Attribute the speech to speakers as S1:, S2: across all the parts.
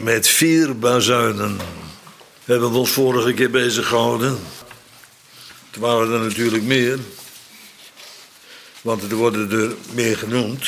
S1: met 4 bazuinen hebben we ons vorige keer bezig gehouden. Het waren er natuurlijk meer, want er worden er meer genoemd.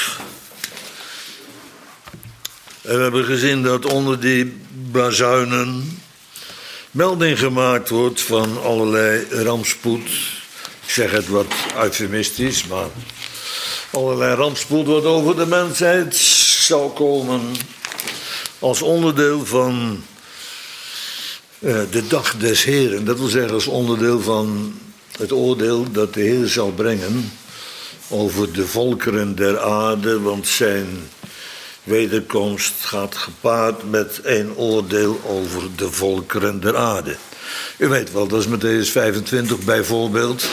S1: En we hebben gezien dat onder die bazuinen melding gemaakt wordt van allerlei rampspoed. Ik zeg het wat eufemistisch, maar allerlei rampspoed wat over de mensheid zal komen als onderdeel van de dag des Heeren. Dat wil zeggen als onderdeel van het oordeel dat de Heer zal brengen over de volkeren der aarde, want zijn wederkomst gaat gepaard met een oordeel over de volkeren der aarde. U weet wel, dat is Mattheüs 25 bijvoorbeeld,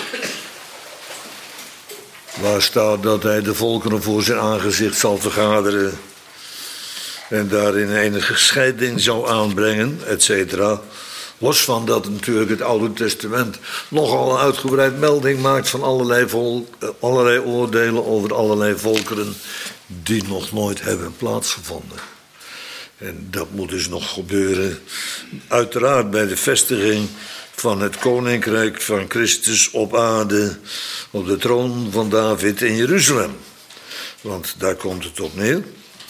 S1: waar staat dat hij de volkeren voor zijn aangezicht zal vergaderen en daarin enige scheiding zou aanbrengen, etc. Los van dat natuurlijk het Oude Testament nogal uitgebreid melding maakt van allerlei oordelen over allerlei volkeren die nog nooit hebben plaatsgevonden. En dat moet dus nog gebeuren, uiteraard bij de vestiging van het koninkrijk van Christus op aarde, op de troon van David in Jeruzalem. Want daar komt het op neer.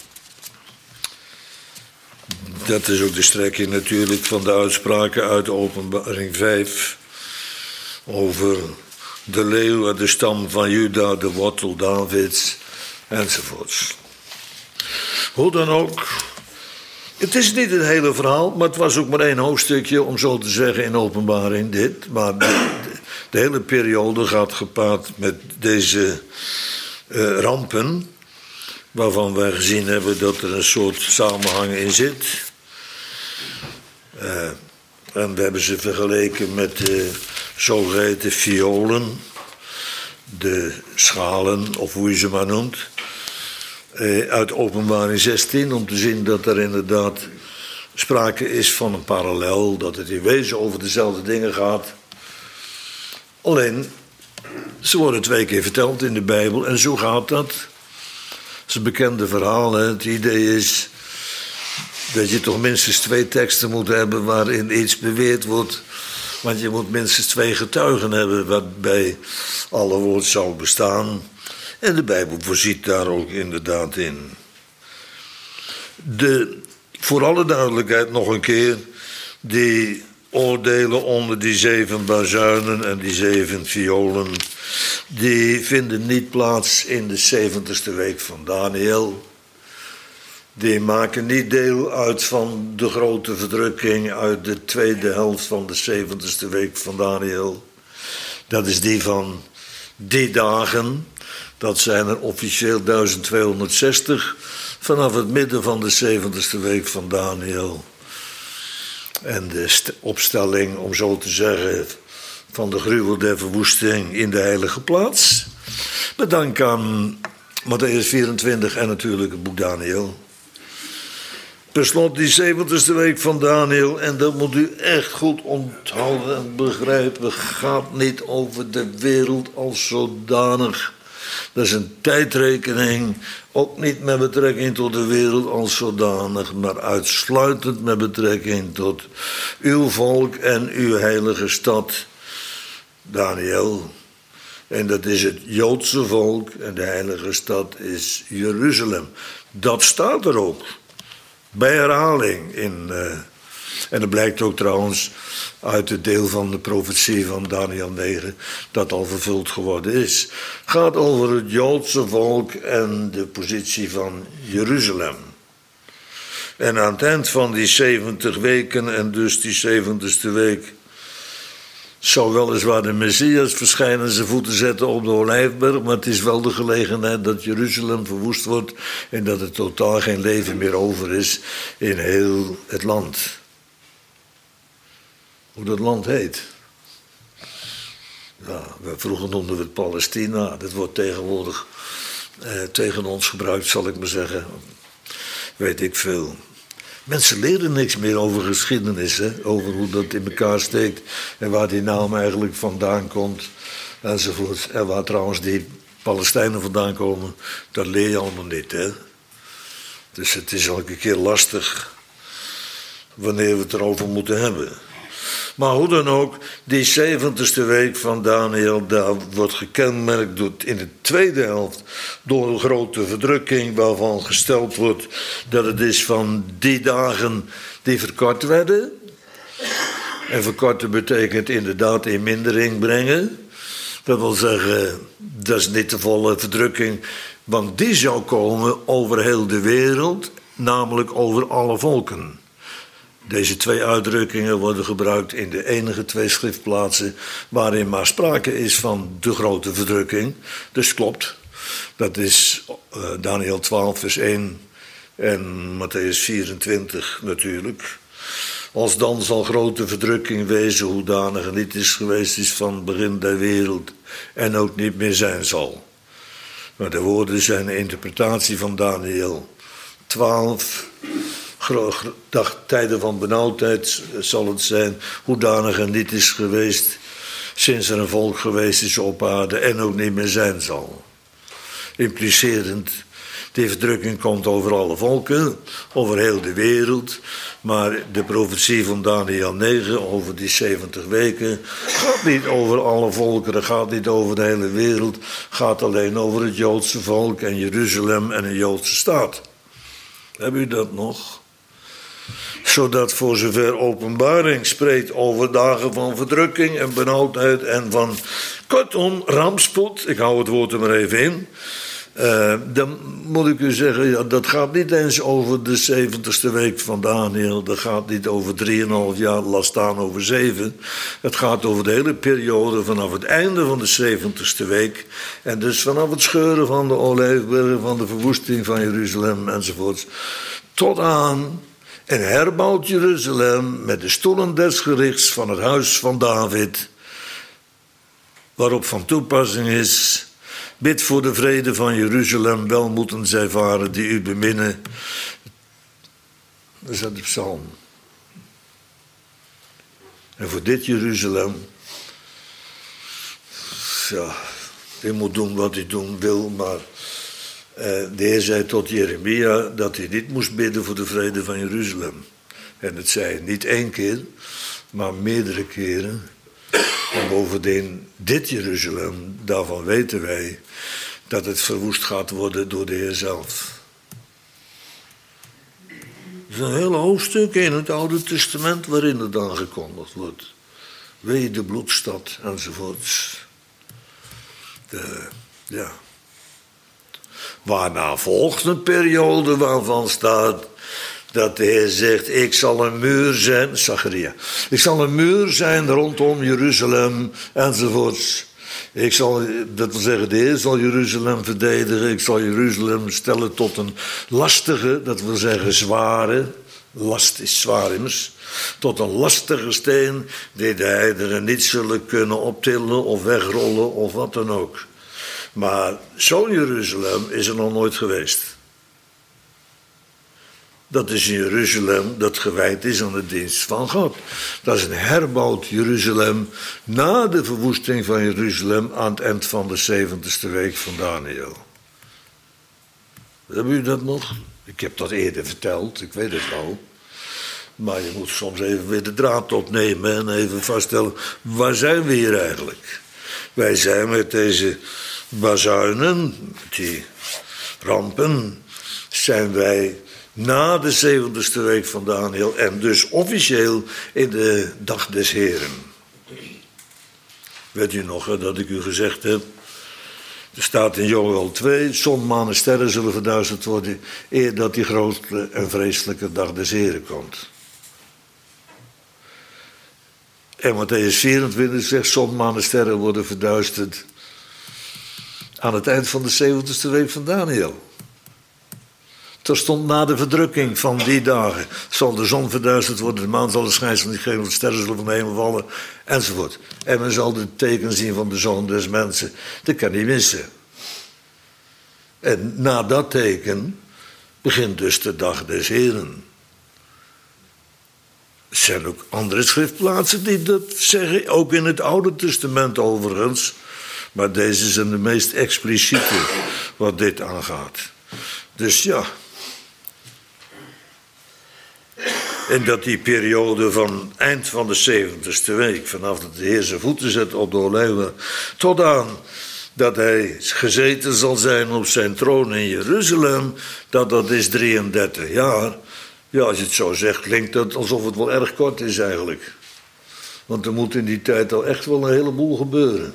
S1: Dat is ook de strekking natuurlijk van de uitspraken uit Openbaring 5 over de leeuw uit de stam van Juda, de wortel Davids, enzovoorts. Hoe dan ook, het is niet het hele verhaal, maar het was ook maar 1 hoofdstukje, om zo te zeggen, in Openbaring dit. Maar de hele periode gaat gepaard met deze rampen, waarvan wij gezien hebben dat er een soort samenhang in zit. En we hebben ze vergeleken met de zogeheten violen, de schalen, of hoe je ze maar noemt, uit Openbaring 16, om te zien dat er inderdaad sprake is van een parallel, dat het in wezen over dezelfde dingen gaat. Alleen, ze worden 2 keer verteld in de Bijbel en zo gaat dat. Het is een bekende verhaal. Hè? Het idee is dat je toch minstens 2 teksten moet hebben waarin iets beweerd wordt. Want je moet minstens 2 getuigen hebben waarbij alle woord zal bestaan. En de Bijbel voorziet daar ook inderdaad in. Voor alle duidelijkheid nog een keer, die oordelen onder die 7 bazuinen en die 7 violen, die vinden niet plaats in de 70ste week van Daniël. Die maken niet deel uit van de grote verdrukking uit de tweede helft van de 70ste week van Daniël. Dat is die van die dagen. Dat zijn er officieel 1260 vanaf het midden van de 70ste week van Daniël. En de opstelling, om zo te zeggen, van de gruwel der verwoesting in de heilige plaats. Met dank aan Mattheüs 24 en natuurlijk het boek Daniël. Per slot die 70ste week van Daniël, en dat moet u echt goed onthouden en begrijpen, gaat niet over de wereld als zodanig. Dat is een tijdrekening, ook niet met betrekking tot de wereld als zodanig, maar uitsluitend met betrekking tot uw volk en uw heilige stad, Daniël. En dat is het Joodse volk en de heilige stad is Jeruzalem. Dat staat er ook, bij herhaling. En dat blijkt ook trouwens uit het deel van de profetie van Daniël 9, dat al vervuld geworden is. Het gaat over het Joodse volk en de positie van Jeruzalem. En aan het eind van die 70 weken en dus die 70ste week zou weliswaar de Messias verschijnen, zijn voeten zetten op de Olijfberg, maar het is wel de gelegenheid dat Jeruzalem verwoest wordt en dat er totaal geen leven meer over is in heel het land. Hoe dat land heet. Ja, vroeger noemden we het Palestina. Dat wordt tegenwoordig tegen ons gebruikt, zal ik maar zeggen. Weet ik veel. Mensen leren niks meer over geschiedenis, hè? Over hoe dat in elkaar steekt en waar die naam eigenlijk vandaan komt, enzovoort. En waar trouwens die Palestijnen vandaan komen, dat leer je allemaal niet, hè? Dus het is elke keer lastig wanneer we het erover moeten hebben. Maar hoe dan ook, die 70ste week van Daniël, daar wordt gekenmerkt in de tweede helft door een grote verdrukking, waarvan gesteld wordt dat het is van die dagen die verkort werden. En verkorten betekent inderdaad in mindering brengen. Dat wil zeggen, dat is niet de volle verdrukking, want die zou komen over heel de wereld, namelijk over alle volken. Deze twee uitdrukkingen worden gebruikt in de enige twee schriftplaatsen waarin maar sprake is van de grote verdrukking. Dus klopt, dat is Daniël 12 vers 1 en Matthäus 24 natuurlijk. Als dan zal grote verdrukking wezen, hoedanig er niet is geweest is van het begin der wereld en ook niet meer zijn zal. Maar de woorden zijn een interpretatie van Daniël 12. Tijden van benauwdheid zal het zijn, hoedanig er niet is geweest sinds er een volk geweest is op aarde en ook niet meer zijn zal. Implicerend, die verdrukking komt over alle volken, over heel de wereld, maar de profetie van Daniël 9 over die 70 weken gaat niet over alle volkeren, gaat niet over de hele wereld, gaat alleen over het Joodse volk en Jeruzalem en een Joodse staat. Heb u dat nog? Zodat voor zover openbaring spreekt over dagen van verdrukking en benauwdheid en van, kortom, rampspoed, ik hou het woord er maar even in, dan moet ik u zeggen, ja, dat gaat niet eens over de 70ste week van Daniël, dat gaat niet over 3,5 jaar, laat staan over 7. Het gaat over de hele periode vanaf het einde van de 70ste week en dus vanaf het scheuren van de olijfbergen, van de verwoesting van Jeruzalem enzovoorts, tot aan en herbouwt Jeruzalem met de stoelen des gerichts van het huis van David, waarop van toepassing is, bid voor de vrede van Jeruzalem, wel moeten zij varen die u beminnen. Dat is uit de psalm. En voor dit Jeruzalem, ja, hij moet doen wat hij doen wil, maar de Heer zei tot Jeremia dat hij niet moest bidden voor de vrede van Jeruzalem. En het zei niet 1 keer, maar meerdere keren. En bovendien, dit Jeruzalem, daarvan weten wij dat het verwoest gaat worden door de Heer zelf. Er is een hele hoofdstuk in het Oude Testament waarin het aangekondigd wordt. Wee de bloedstad enzovoorts. Ja. Waarna volgt een periode waarvan staat dat de Heer zegt, ik zal een muur zijn, Zacharia, ik zal een muur zijn rondom Jeruzalem enzovoorts. Dat wil zeggen, de Heer zal Jeruzalem verdedigen, ik zal Jeruzalem stellen tot een lastige, dat wil zeggen zware, last is zwaar immers, tot een lastige steen die de heidenen niet zullen kunnen optillen of wegrollen of wat dan ook. Maar zo'n Jeruzalem is er nog nooit geweest. Dat is een Jeruzalem dat gewijd is aan de dienst van God. Dat is een herbouwd Jeruzalem na de verwoesting van Jeruzalem aan het eind van de 70ste week van Daniël. Hebben u dat nog? Ik heb dat eerder verteld, ik weet het wel. Maar je moet soms even weer de draad opnemen en even vaststellen, waar zijn we hier eigenlijk? Wij zijn met deze bazuinen, die rampen, zijn wij na de 70ste week van Daniël en dus officieel in de dag des Heren. Weet u nog dat ik u gezegd heb, er staat in Joël 2, zon, maan en sterren zullen verduisterd worden eer dat die grote en vreselijke dag des Heren komt. En Matthäus 24 zegt, zon, maan en sterren worden verduisterd aan het eind van de 70ste week van Daniël. Er stond na de verdrukking van die dagen zal de zon verduisterd worden, de maan zal de schijnsel niet geven, de sterren zullen van de hemel vallen, enzovoort. En men zal de teken zien van de Zoon des mensen. Dat kan niet missen. En na dat teken begint dus de dag des Heren. Er zijn ook andere schriftplaatsen die dat zeggen, ook in het Oude Testament overigens. Maar deze zijn de meest expliciete wat dit aangaat. Dus ja. En dat die periode van eind van de 70ste week, vanaf dat de Heer zijn voeten zet op de olijfberg, tot aan dat hij gezeten zal zijn op zijn troon in Jeruzalem, dat is 33 jaar. Ja, als je het zo zegt, klinkt dat alsof het wel erg kort is eigenlijk. Want er moet in die tijd al echt wel een heleboel gebeuren.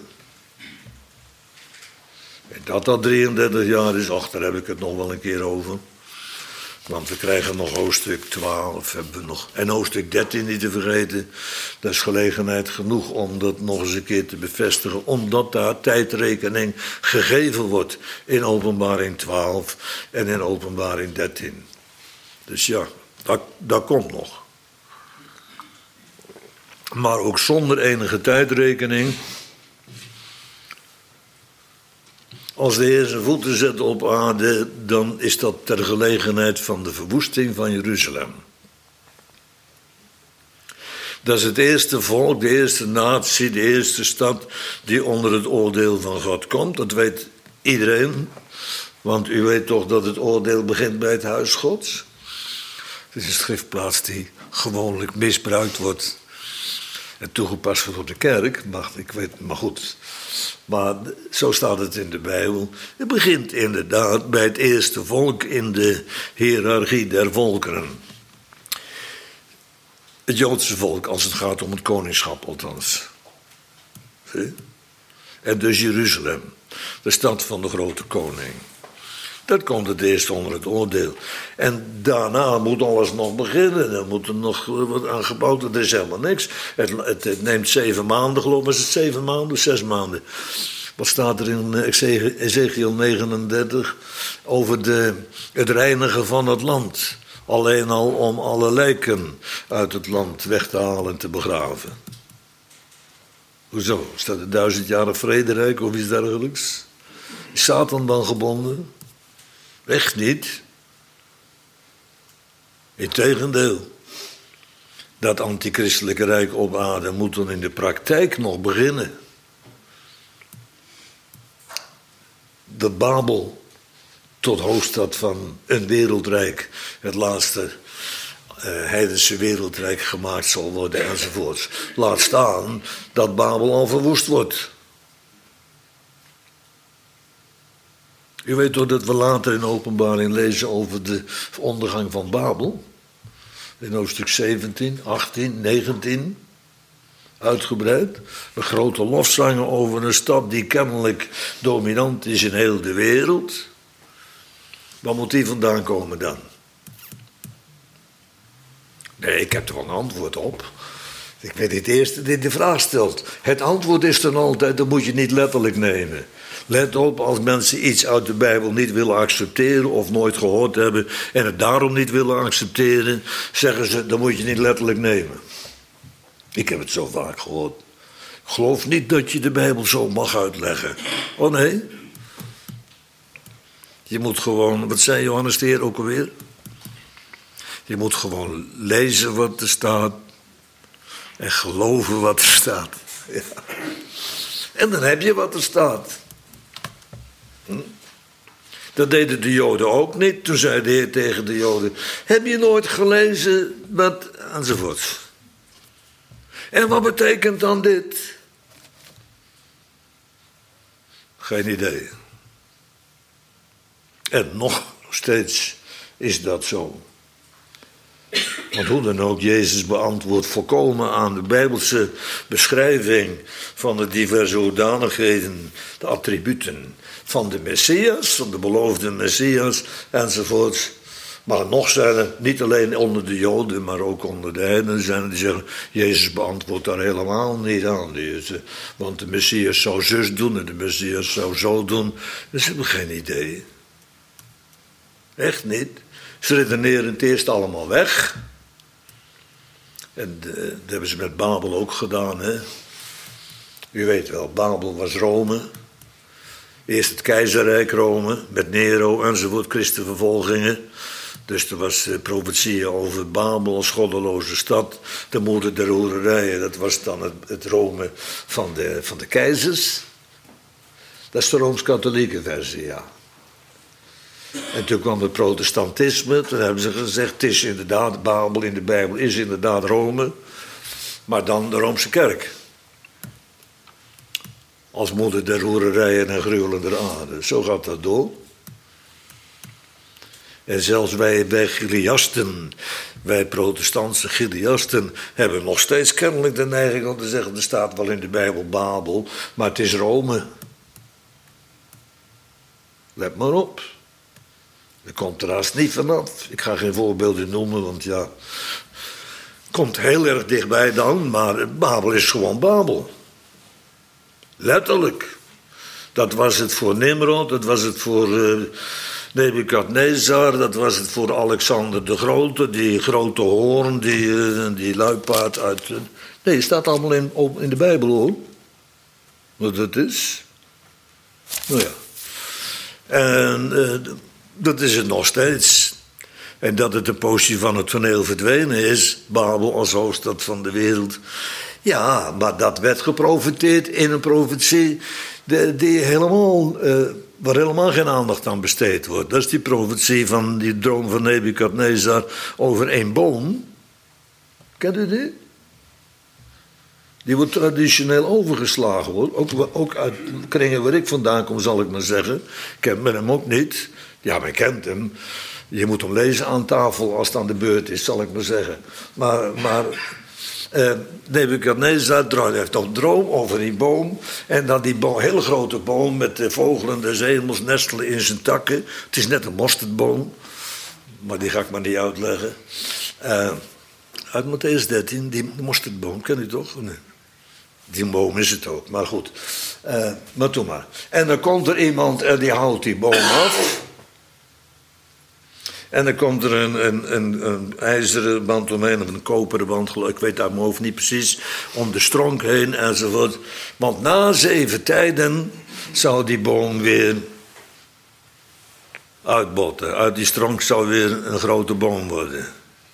S1: En dat 33 jaar is, daar heb ik het nog wel een keer over. Want we krijgen nog hoofdstuk 12, hebben we nog, en hoofdstuk 13 niet te vergeten. Dat is gelegenheid genoeg om dat nog eens een keer te bevestigen. Omdat daar tijdrekening gegeven wordt in openbaring 12 en in openbaring 13. Dus ja, dat komt nog. Maar ook zonder enige tijdrekening. Als de Heer zijn voeten zet op aarde, dan is dat ter gelegenheid van de verwoesting van Jeruzalem. Dat is het eerste volk, de eerste natie, de eerste stad die onder het oordeel van God komt. Dat weet iedereen, want u weet toch dat het oordeel begint bij het huis Gods. Het is een schriftplaats die gewoonlijk misbruikt wordt en toegepast wordt op de kerk, maar goed. Maar zo staat het in de Bijbel. Het begint inderdaad bij het eerste volk in de hiërarchie der volkeren. Het Joodse volk, als het gaat om het koningschap althans. Zie? En dus Jeruzalem, de stad van de grote koning. Dat komt het eerst onder het oordeel. En daarna moet alles nog beginnen. Er moet er nog wat aan gebouwd worden. Er is helemaal niks. Het neemt 7 maanden, geloof ik. Is het 7 maanden? 6 maanden. Wat staat er in Ezekiel 39 over het reinigen van het land? Alleen al om alle lijken uit het land weg te halen en te begraven. Hoezo? Is dat het 1000-jarig vrederijk of iets dergelijks? Is Satan dan gebonden? Echt niet. Integendeel. Dat antichristelijke rijk op aarde moet dan in de praktijk nog beginnen. Dat Babel tot hoofdstad van een wereldrijk, het laatste heidense wereldrijk gemaakt zal worden enzovoorts. Laat staan dat Babel al verwoest wordt. U weet toch dat we later in openbaring lezen over de ondergang van Babel? In hoofdstuk 17, 18, 19. Uitgebreid. Een grote lofzangen over een stad die kennelijk dominant is in heel de wereld. Waar moet die vandaan komen dan? Nee, ik heb er wel een antwoord op. Ik ben niet de eerste die de vraag stelt. Het antwoord is dan altijd, dat moet je niet letterlijk nemen. Let op, als mensen iets uit de Bijbel niet willen accepteren of nooit gehoord hebben en het daarom niet willen accepteren, zeggen ze, dat moet je niet letterlijk nemen. Ik heb het zo vaak gehoord. Ik geloof niet dat je de Bijbel zo mag uitleggen. Oh nee. Je moet gewoon, wat zei Johannes de Heer ook alweer? Je moet gewoon lezen wat er staat en geloven wat er staat. Ja. En dan heb je wat er staat. Dat deden de Joden ook niet. Toen zei de Heer tegen de Joden, heb je nooit gelezen wat enzovoort. En wat betekent dan dit? Geen idee. En nog steeds is dat zo. Want hoe dan ook, Jezus beantwoordt volkomen aan de Bijbelse beschrijving van de diverse hoedanigheden, de attributen van de Messias, van de beloofde Messias enzovoorts. Maar nog zijn er, niet alleen onder de Joden, maar ook onder de heidenen zijn er die zeggen, Jezus beantwoordt daar helemaal niet aan. Want de Messias zou zus doen en de Messias zou zo doen. Dus ze hebben geen idee. Echt niet. Ze redeneren het eerst allemaal weg. En dat hebben ze met Babel ook gedaan. Hè? U weet wel, Babel was Rome. Eerst het keizerrijk Rome, met Nero enzovoort, christenvervolgingen. Dus er was profetieën over Babel als goddeloze stad. De moeder der hoererijen, dat was dan het Rome van de keizers. Dat is de Rooms-katholieke versie, ja. En toen kwam het protestantisme. Toen hebben ze gezegd, het is inderdaad, Babel in de Bijbel is inderdaad Rome. Maar dan de Roomse kerk. Als moeder der roererijen en gruwelender aarde. Zo gaat dat door. En zelfs wij Chiliasten, wij protestantse Chiliasten, hebben nog steeds kennelijk de neiging om te zeggen, er staat wel in de Bijbel Babel, maar het is Rome. Let maar op. Er komt er haast niet vanaf. Ik ga geen voorbeelden noemen, want ja, komt heel erg dichtbij dan, maar Babel is gewoon Babel. Letterlijk. Dat was het voor Nimrod, dat was het voor Nebukadnezar, dat was het voor Alexander de Grote, die grote hoorn, die luipaard uit... Nee, het staat allemaal in de Bijbel hoor. Wat dat is. Nou ja. En dat is het nog steeds. En dat het de poosje van het toneel verdwenen is, Babel als hoofdstad van de wereld. Ja, maar dat werd geprofeteerd in een profetie die helemaal, waar helemaal geen aandacht aan besteed wordt. Dat is die profetie van die droom van Nebukadnezar over één boom. Kent u die? Die wordt traditioneel overgeslagen hoor. Ook uit kringen waar ik vandaan kom, zal ik maar zeggen. Ik ken hem ook niet. Ja, men kent hem. Je moet hem lezen aan tafel als het aan de beurt is, zal ik maar zeggen. Maar Nebukadnezar heeft nog een droom over die boom. En dan die boom, hele grote boom met de vogelen des hemels nestelen in zijn takken. Het is net een mosterdboom. Maar die ga ik maar niet uitleggen. Uit Mattheüs 13, die mosterdboom, ken u toch? Nee. Die boom is het ook, maar goed. Maar doe maar. En dan komt er iemand en die houdt die boom af. En dan komt er een ijzeren band omheen, of een koperen band, ik weet uit mijn hoofd niet precies, om de stronk heen enzovoort. Want na 7 tijden zou die boom weer uitbotten. Uit die stronk zou weer een grote boom worden.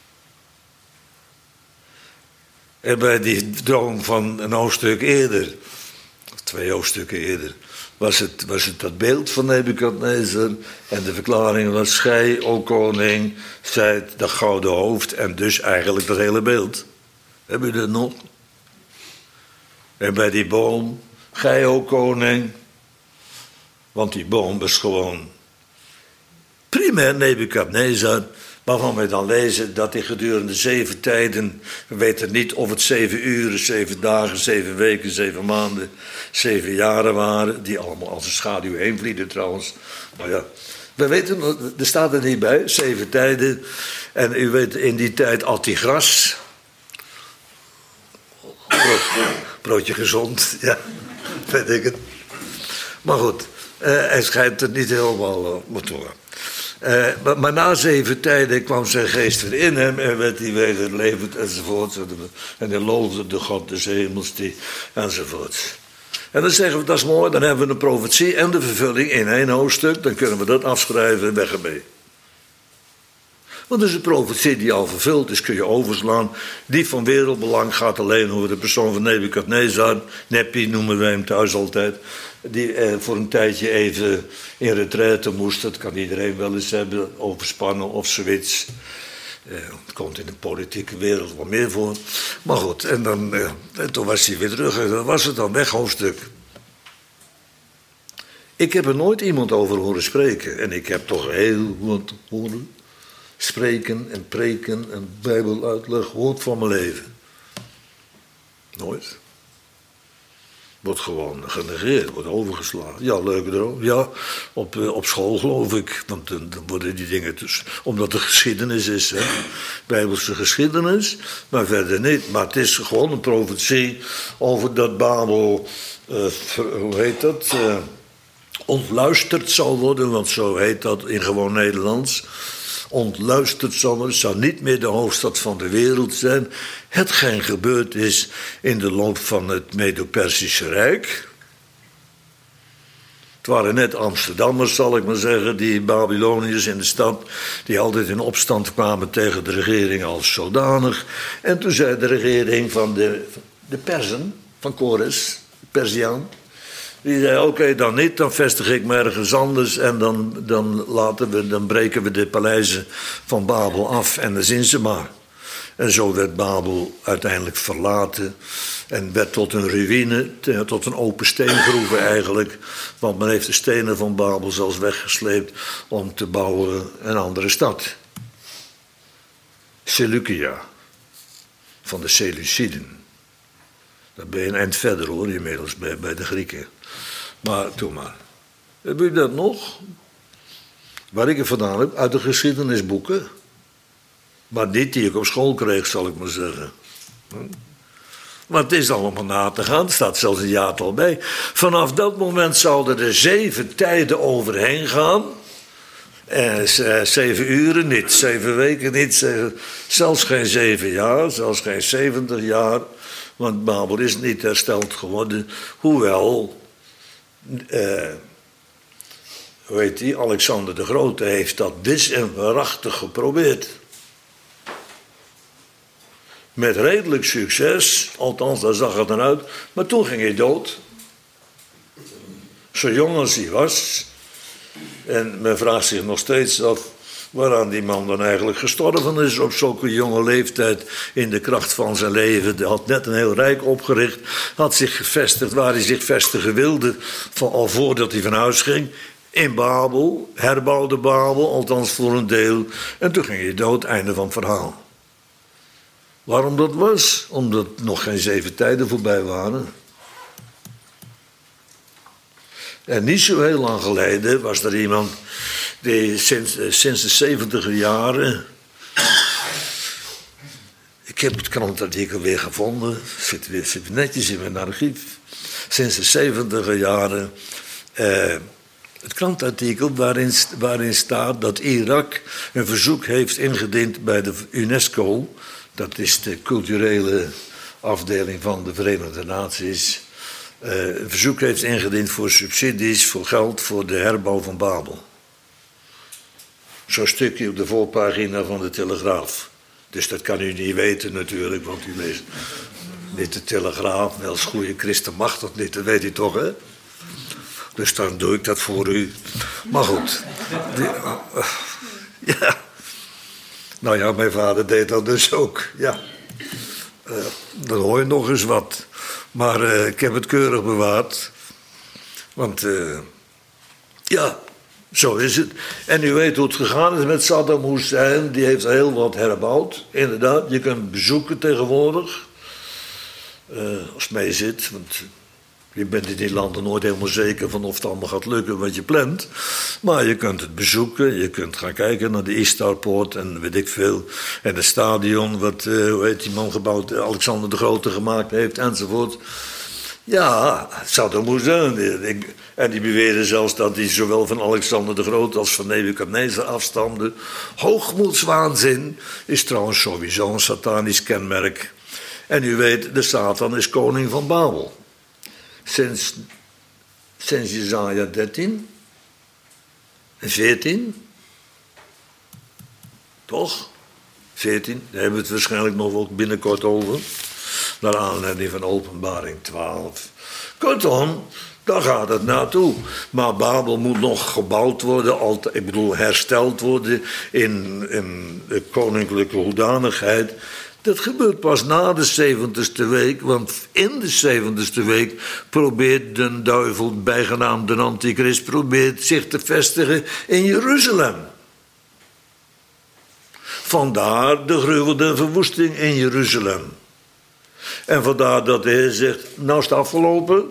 S1: En bij die droom van een hoofdstuk eerder, of 2 hoofdstukken eerder, was het dat beeld van Nebukadnezar. En de verklaring was, gij, o koning, zijt dat gouden hoofd. En dus eigenlijk dat hele beeld. Hebben jullie dat nog? En bij die boom, gij, o koning. Want die boom was gewoon primair Nebukadnezar. Waarvan we dan lezen dat hij gedurende 7 tijden, we weten niet of het 7 uren, 7 dagen, 7 weken, 7 maanden, 7 jaren waren, die allemaal als een schaduw heen vliegen trouwens. Maar ja, we weten, er staat er niet bij, 7 tijden. En u weet, in die tijd at hij gras. Broodje gezond, ja, weet ik het. Maar goed, hij schijnt het niet helemaal moeten. Maar na 7 tijden kwam zijn geest weer in hem en werd hij weer levend enzovoort. En hij loofde de God des hemels enzovoort. En dan zeggen we, dat is mooi, dan hebben we een profetie en de vervulling in 1 hoofdstuk. Dan kunnen we dat afschrijven en weg ermee. Want dus een profetie die al vervuld is, kun je overslaan. Die van wereldbelang gaat alleen over de persoon van Nebukadnezar. Nepi noemen wij hem thuis altijd. Die voor een tijdje even in retraite moest. Dat kan iedereen wel eens hebben, overspannen of zoiets. Het komt in de politieke wereld wel meer voor. Maar goed, en toen was hij weer terug. En dan was het dan weg, hoofdstuk. Ik heb er nooit iemand over horen spreken. En ik heb toch heel wat horen spreken en preken en bijbeluitleg gehoord van mijn leven. Nooit. Wordt gewoon genegeerd, wordt overgeslagen. Ja, leuke droom. Ja, op school geloof ik. Want dan worden die dingen dus... Omdat het geschiedenis is, hè. Bijbelse geschiedenis. Maar verder niet. Maar het is gewoon een profetie over dat Babel... hoe heet dat? Ontluisterd zal worden. Want zo heet dat in gewoon Nederlands. Ontluisterd zal worden. Het zou niet meer de hoofdstad van de wereld zijn. Hetgeen gebeurd is in de loop van het Medo-Persische Rijk. Het waren net Amsterdammers, zal ik maar zeggen, die Babyloniërs in de stad, die altijd in opstand kwamen tegen de regering als zodanig. En toen zei de regering van de Perzen, van Kores, Perziaan, Die zei, oké, dan niet, dan vestig ik me ergens anders en dan breken we de paleizen van Babel af en dan zien ze maar. En zo werd Babel uiteindelijk verlaten en werd tot een ruïne, tot een open steengroeve eigenlijk. Want men heeft de stenen van Babel zelfs weggesleept om te bouwen een andere stad. Seleucia, van de Seleuciden. Daar ben je een eind verder hoor, inmiddels bij de Grieken. Maar toen maar. Heb je dat nog? Waar ik het vandaan heb, uit de geschiedenisboeken. Maar niet die ik op school kreeg, zal ik maar zeggen. Maar het is allemaal na te gaan, er staat zelfs een jaartal bij. Vanaf dat moment zouden er 7 tijden overheen gaan. 7 uren niet, 7 weken niet, zelfs geen 7 jaar, zelfs geen 70 jaar. Want Babel is niet hersteld geworden. Hoewel, Alexander de Grote heeft dat wis en waarachtig geprobeerd. Met redelijk succes, althans daar zag het eruit. Maar toen ging hij dood. Zo jong als hij was. En men vraagt zich nog steeds af waaraan die man dan eigenlijk gestorven is op zulke jonge leeftijd in de kracht van zijn leven. Hij had net een heel rijk opgericht, had zich gevestigd waar hij zich vestigen wilde, al voordat hij van huis ging. In Babel, herbouwde Babel, althans voor een deel. En toen ging hij dood, einde van het verhaal. Waarom dat was? Omdat nog geen 7 tijden voorbij waren. En niet zo heel lang geleden was er iemand die sinds de 70er jaren... Ik heb het krantartikel weer gevonden. Het zit netjes in mijn archief. Sinds de 70er jaren... het krantartikel waarin staat dat Irak een verzoek heeft ingediend bij de UNESCO. Dat is de culturele afdeling van de Verenigde Naties. Een verzoek heeft ingediend voor subsidies, voor geld, voor de herbouw van Babel. Zo'n stukje op de voorpagina van de Telegraaf. Dus dat kan u niet weten natuurlijk, want u leest niet de Telegraaf. Wel als goede christen mag dat niet, dat weet u toch, hè? Dus dan doe ik dat voor u. Maar goed. Ja. Nou ja, mijn vader deed dat dus ook. Ja. Dan hoor je nog eens wat. Maar ik heb het keurig bewaard. Want ja, zo is het. En u weet hoe het gegaan is met Saddam Hussein. Die heeft heel wat herbouwd. Inderdaad, je kunt bezoeken tegenwoordig. Als het mee zit. Want je bent in die landen nooit helemaal zeker van of het allemaal gaat lukken wat je plant. Maar je kunt het bezoeken. Je kunt gaan kijken naar de Istarpoort en weet ik veel. En het stadion wat, hoe heet die man gebouwd, Alexander de Grote gemaakt heeft enzovoort. Ja, Saddam Hussein. En die beweerden zelfs dat hij zowel van Alexander de Grote als van Nebukadnezar afstamde. Hoogmoedswaanzin is trouwens sowieso een satanisch kenmerk. En u weet, de Satan is koning van Babel. Sinds Jesaja 13 en 14, toch? 14, daar hebben we het waarschijnlijk nog wel binnenkort over. Naar aanleiding van Openbaring 12. Kortom, daar gaat het naartoe. Maar Babel moet nog gebouwd worden, hersteld worden in de koninklijke hoedanigheid. Dat gebeurt pas na de 70ste week, want in de 70ste week probeert de duivel, bijgenaamd de antichrist, probeert zich te vestigen in Jeruzalem. Vandaar de gruwel der verwoesting in Jeruzalem. En vandaar dat de Heer zegt, nou is het afgelopen.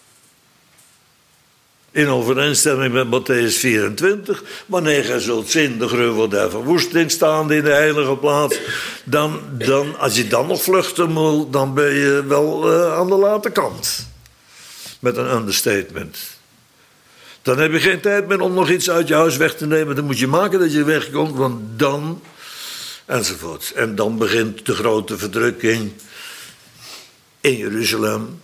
S1: In overeenstemming met Mattheüs 24. Wanneer gij zult zien de gruwel der verwoesting staande in de heilige plaats. Dan, als je dan nog vluchten moet, dan ben je wel aan de late kant. Met een understatement. Dan heb je geen tijd meer om nog iets uit je huis weg te nemen. Dan moet je maken dat je wegkomt, want dan... Enzovoort. En dan begint de grote verdrukking in Jeruzalem.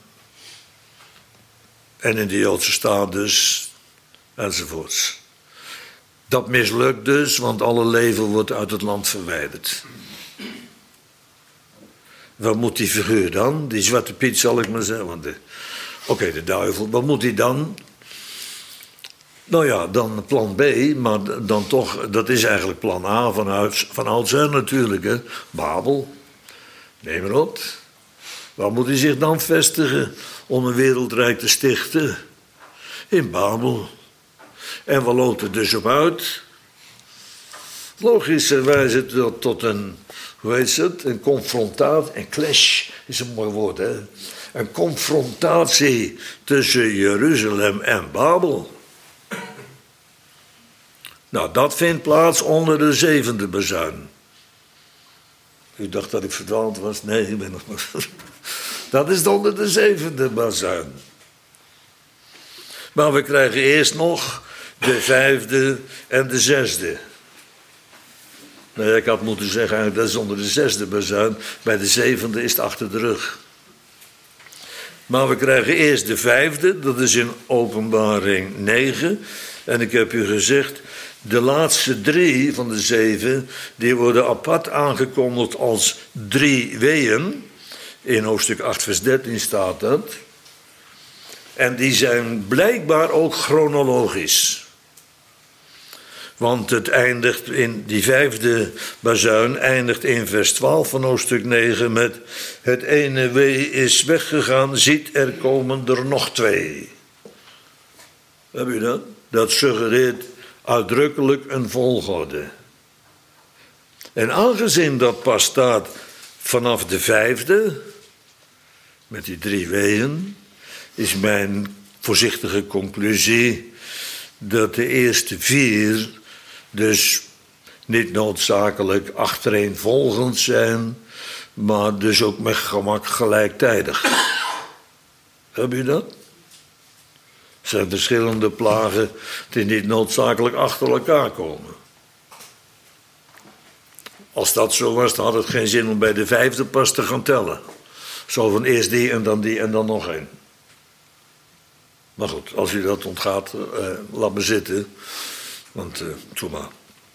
S1: En in de Joodse staat dus, enzovoorts. Dat mislukt dus, want alle leven wordt uit het land verwijderd. Waar moet die figuur dan? Die Zwarte Piet zal ik maar zeggen. Want Oké, de duivel, wat moet hij dan? Nou ja, dan plan B, maar dan toch, dat is eigenlijk plan A van oudsher natuurlijk, hè. Babel, neem maar op. Waar moet hij zich dan vestigen om een wereldrijk te stichten? In Babel. En wat loopt het dus op uit? Logischerwijze tot een, hoe heet het, een confrontatie, een clash is een mooi woord, hè? Een confrontatie tussen Jeruzalem en Babel. Nou, dat vindt plaats onder de 7e bazuin. U dacht dat ik verdwaald was? Nee, ik ben nog maar... Dat is onder de 7e bazuin. Maar we krijgen eerst nog de 5e en de 6e. Nou ja, ik had moeten zeggen, dat is onder de 6e bazuin. Bij de 7e is het achter de rug. Maar we krijgen eerst de 5e, dat is in Openbaring 9. En ik heb u gezegd, de laatste 3 van de 7, die worden apart aangekondigd als 3 weeën. In hoofdstuk 8 vers 13 staat dat. En die zijn blijkbaar ook chronologisch. Want het eindigt in die 5e bazuin, eindigt in vers 12 van hoofdstuk 9 met: het ene wee is weggegaan, ziet er komen er nog 2. Heb je dat? Dat suggereert uitdrukkelijk een volgorde. En aangezien dat pas staat vanaf de 5e, met die 3 weeën, is mijn voorzichtige conclusie dat de eerste 4 dus niet noodzakelijk achtereenvolgend zijn, maar dus ook met gemak gelijktijdig. Heb je dat? Er zijn verschillende plagen die niet noodzakelijk achter elkaar komen. Als dat zo was, dan had het geen zin om bij de 5e pas te gaan tellen. Zo van eerst die en dan nog 1. Maar goed, als u dat ontgaat, laat me zitten. Want, doe maar.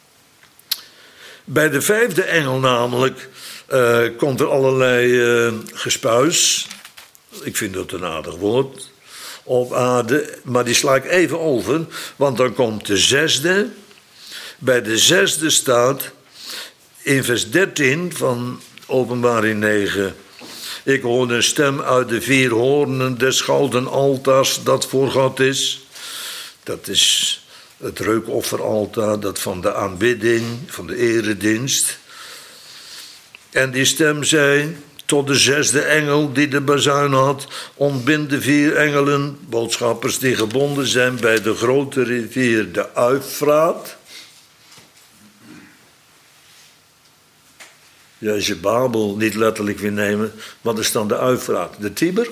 S1: Bij de 5e engel namelijk komt er allerlei gespuis. Ik vind dat een aardig woord. Op aarde, maar die sla ik even over. Want dan komt de 6e. Bij de 6e staat in vers 13 van Openbaring 9... Ik hoorde een stem uit de 4 hoornen des gouden altaars dat voor God is. Dat is het reukofferaltaar, dat van de aanbidding, van de eredienst. En die stem zei tot de 6e engel die de bazuin had: ontbind de 4 engelen, boodschappers die gebonden zijn bij de grote rivier de Uifraat. Ja, als je Babel niet letterlijk wil nemen, wat is dan de Uifraat? De Tiber?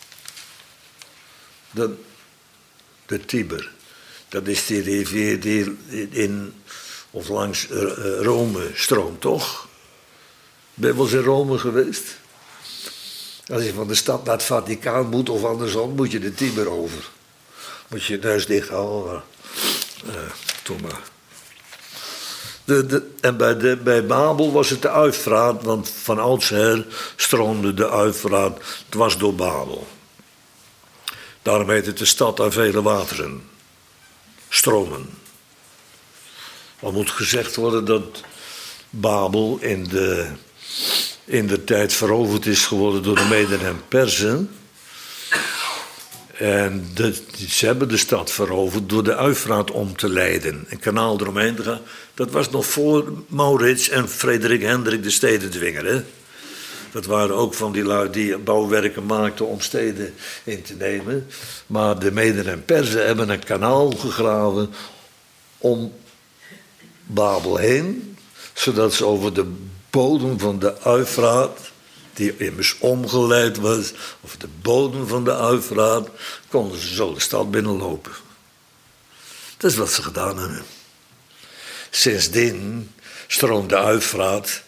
S1: De Tiber. Dat is die rivier die in of langs Rome stroomt, toch? Ben je wel eens in Rome geweest? Als je van de stad naar het Vaticaan moet of andersom, moet je de Tiber over. Moet je je neus dicht houden. Doe maar. En bij Babel was het de Uifraat, want van oudsher stroomde de Uifraat dwars door Babel. Daarom heet het de stad aan vele wateren. Stromen. Er moet gezegd worden dat Babel in de tijd veroverd is geworden door de Meden en Perzen. En ze hebben de stad veroverd door de Uifraat om te leiden. Een kanaal eromheen te gaan. Dat was nog voor Maurits en Frederik Hendrik de Stedendwinger. Hè? Dat waren ook van die lui die bouwwerken maakten om steden in te nemen. Maar de Meden en Perzen hebben een kanaal gegraven om Babel heen. Zodat ze over de bodem van de Uifraat, die immers omgeleid was, over de bodem van de Uifraat, konden ze zo de stad binnenlopen. Dat is wat ze gedaan hebben. Sindsdien stroomt de Uifraat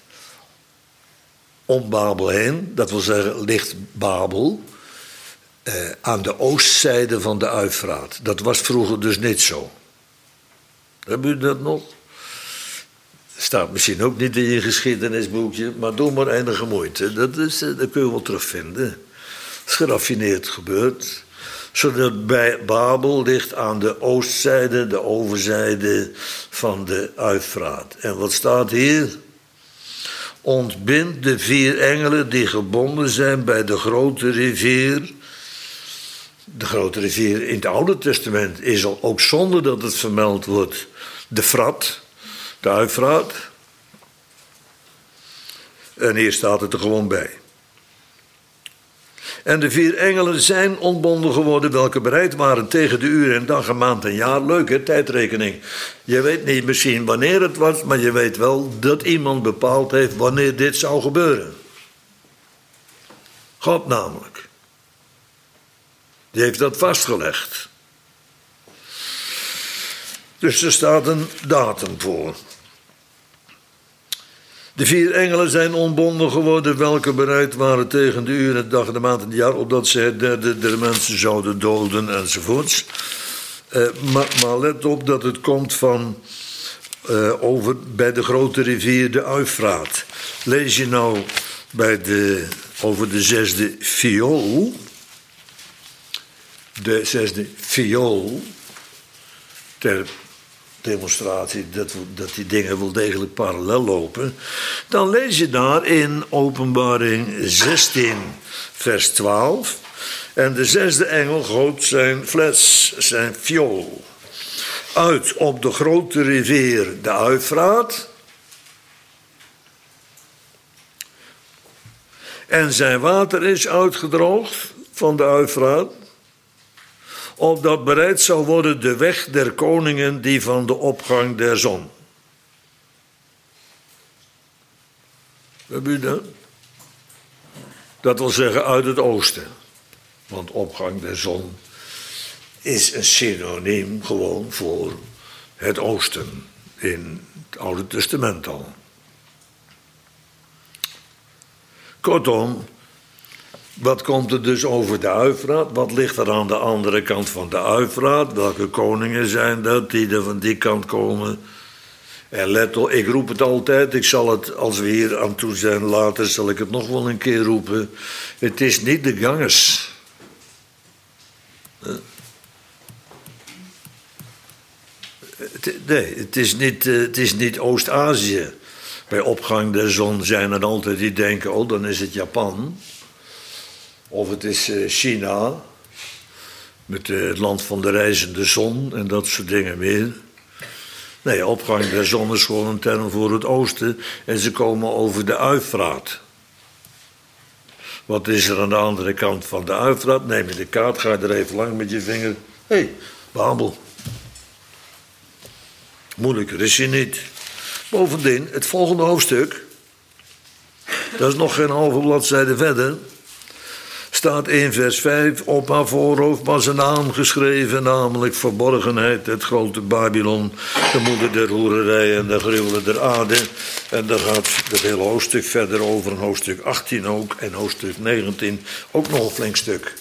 S1: om Babel heen. Dat wil zeggen, ligt Babel aan de oostzijde van de Uifraat. Dat was vroeger dus niet zo. Hebben u dat nog? Staat misschien ook niet in je geschiedenisboekje, maar doe maar enige moeite. Dat kun je wel terugvinden. Het is geraffineerd gebeurd. Zodat bij Babel ligt aan de oostzijde, de overzijde van de Uifraat. En wat staat hier? Ontbind de 4 engelen die gebonden zijn bij de grote rivier. De grote rivier in het Oude Testament is al, ook zonder dat het vermeld wordt, de Frat, de Uifraat. En hier staat het er gewoon bij. En de 4 engelen zijn ontbonden geworden, welke bereid waren tegen de uur en dag en maand en jaar. Leuk hè, tijdrekening. Je weet niet misschien wanneer het was, maar je weet wel dat iemand bepaald heeft wanneer dit zou gebeuren. God namelijk. Die heeft dat vastgelegd. Dus er staat een datum voor. De 4 engelen zijn ontbonden geworden, welke bereid waren tegen de uur, de dag, de maand en het jaar, opdat zij het derde der mensen zouden doden enzovoorts. Maar let op dat het komt van bij de grote rivier de Uifraat. Lees je nou over de 6e viool. De 6e viool, ter demonstratie dat die dingen wel degelijk parallel lopen, dan lees je daar in Openbaring 16, vers 12. En de 6e engel goot zijn fles, zijn viool, uit op de grote rivier de Uifraat. En zijn water is uitgedroogd van de Uifraat, opdat bereid zou worden de weg der koningen die van de opgang der zon. Heb u dat? Dat wil zeggen uit het oosten. Want opgang der zon is een synoniem gewoon voor het oosten in het Oude Testament al. Kortom, wat komt er dus over de Uifraat? Wat ligt er aan de andere kant van de Uifraat? Welke koningen zijn dat die er van die kant komen? En let op, ik roep het altijd, ik zal het, als we hier aan toe zijn later, zal ik het nog wel een keer roepen. Het is niet de Ganges. Nee, het is niet Oost-Azië. Bij opgang der zon zijn er altijd die denken, oh, dan is het Japan. Of het is China, met het land van de reizende zon en dat soort dingen meer. Nee, opgang der zon is gewoon een term voor het oosten. En ze komen over de Uifraat. Wat is er aan de andere kant van de Uifraat? Neem je de kaart, ga je er even lang met je vinger. Hé, Babel. Moeilijker is je niet. Bovendien, het volgende hoofdstuk, dat is nog geen halve bladzijde verder, staat in vers 5, op haar voorhoofd was een naam geschreven, namelijk verborgenheid, het grote Babylon, de moeder der hoererij en de gruwelen der aarde. En daar gaat het hele hoofdstuk verder over, hoofdstuk 18 ook, en hoofdstuk 19 ook nog een flink stuk.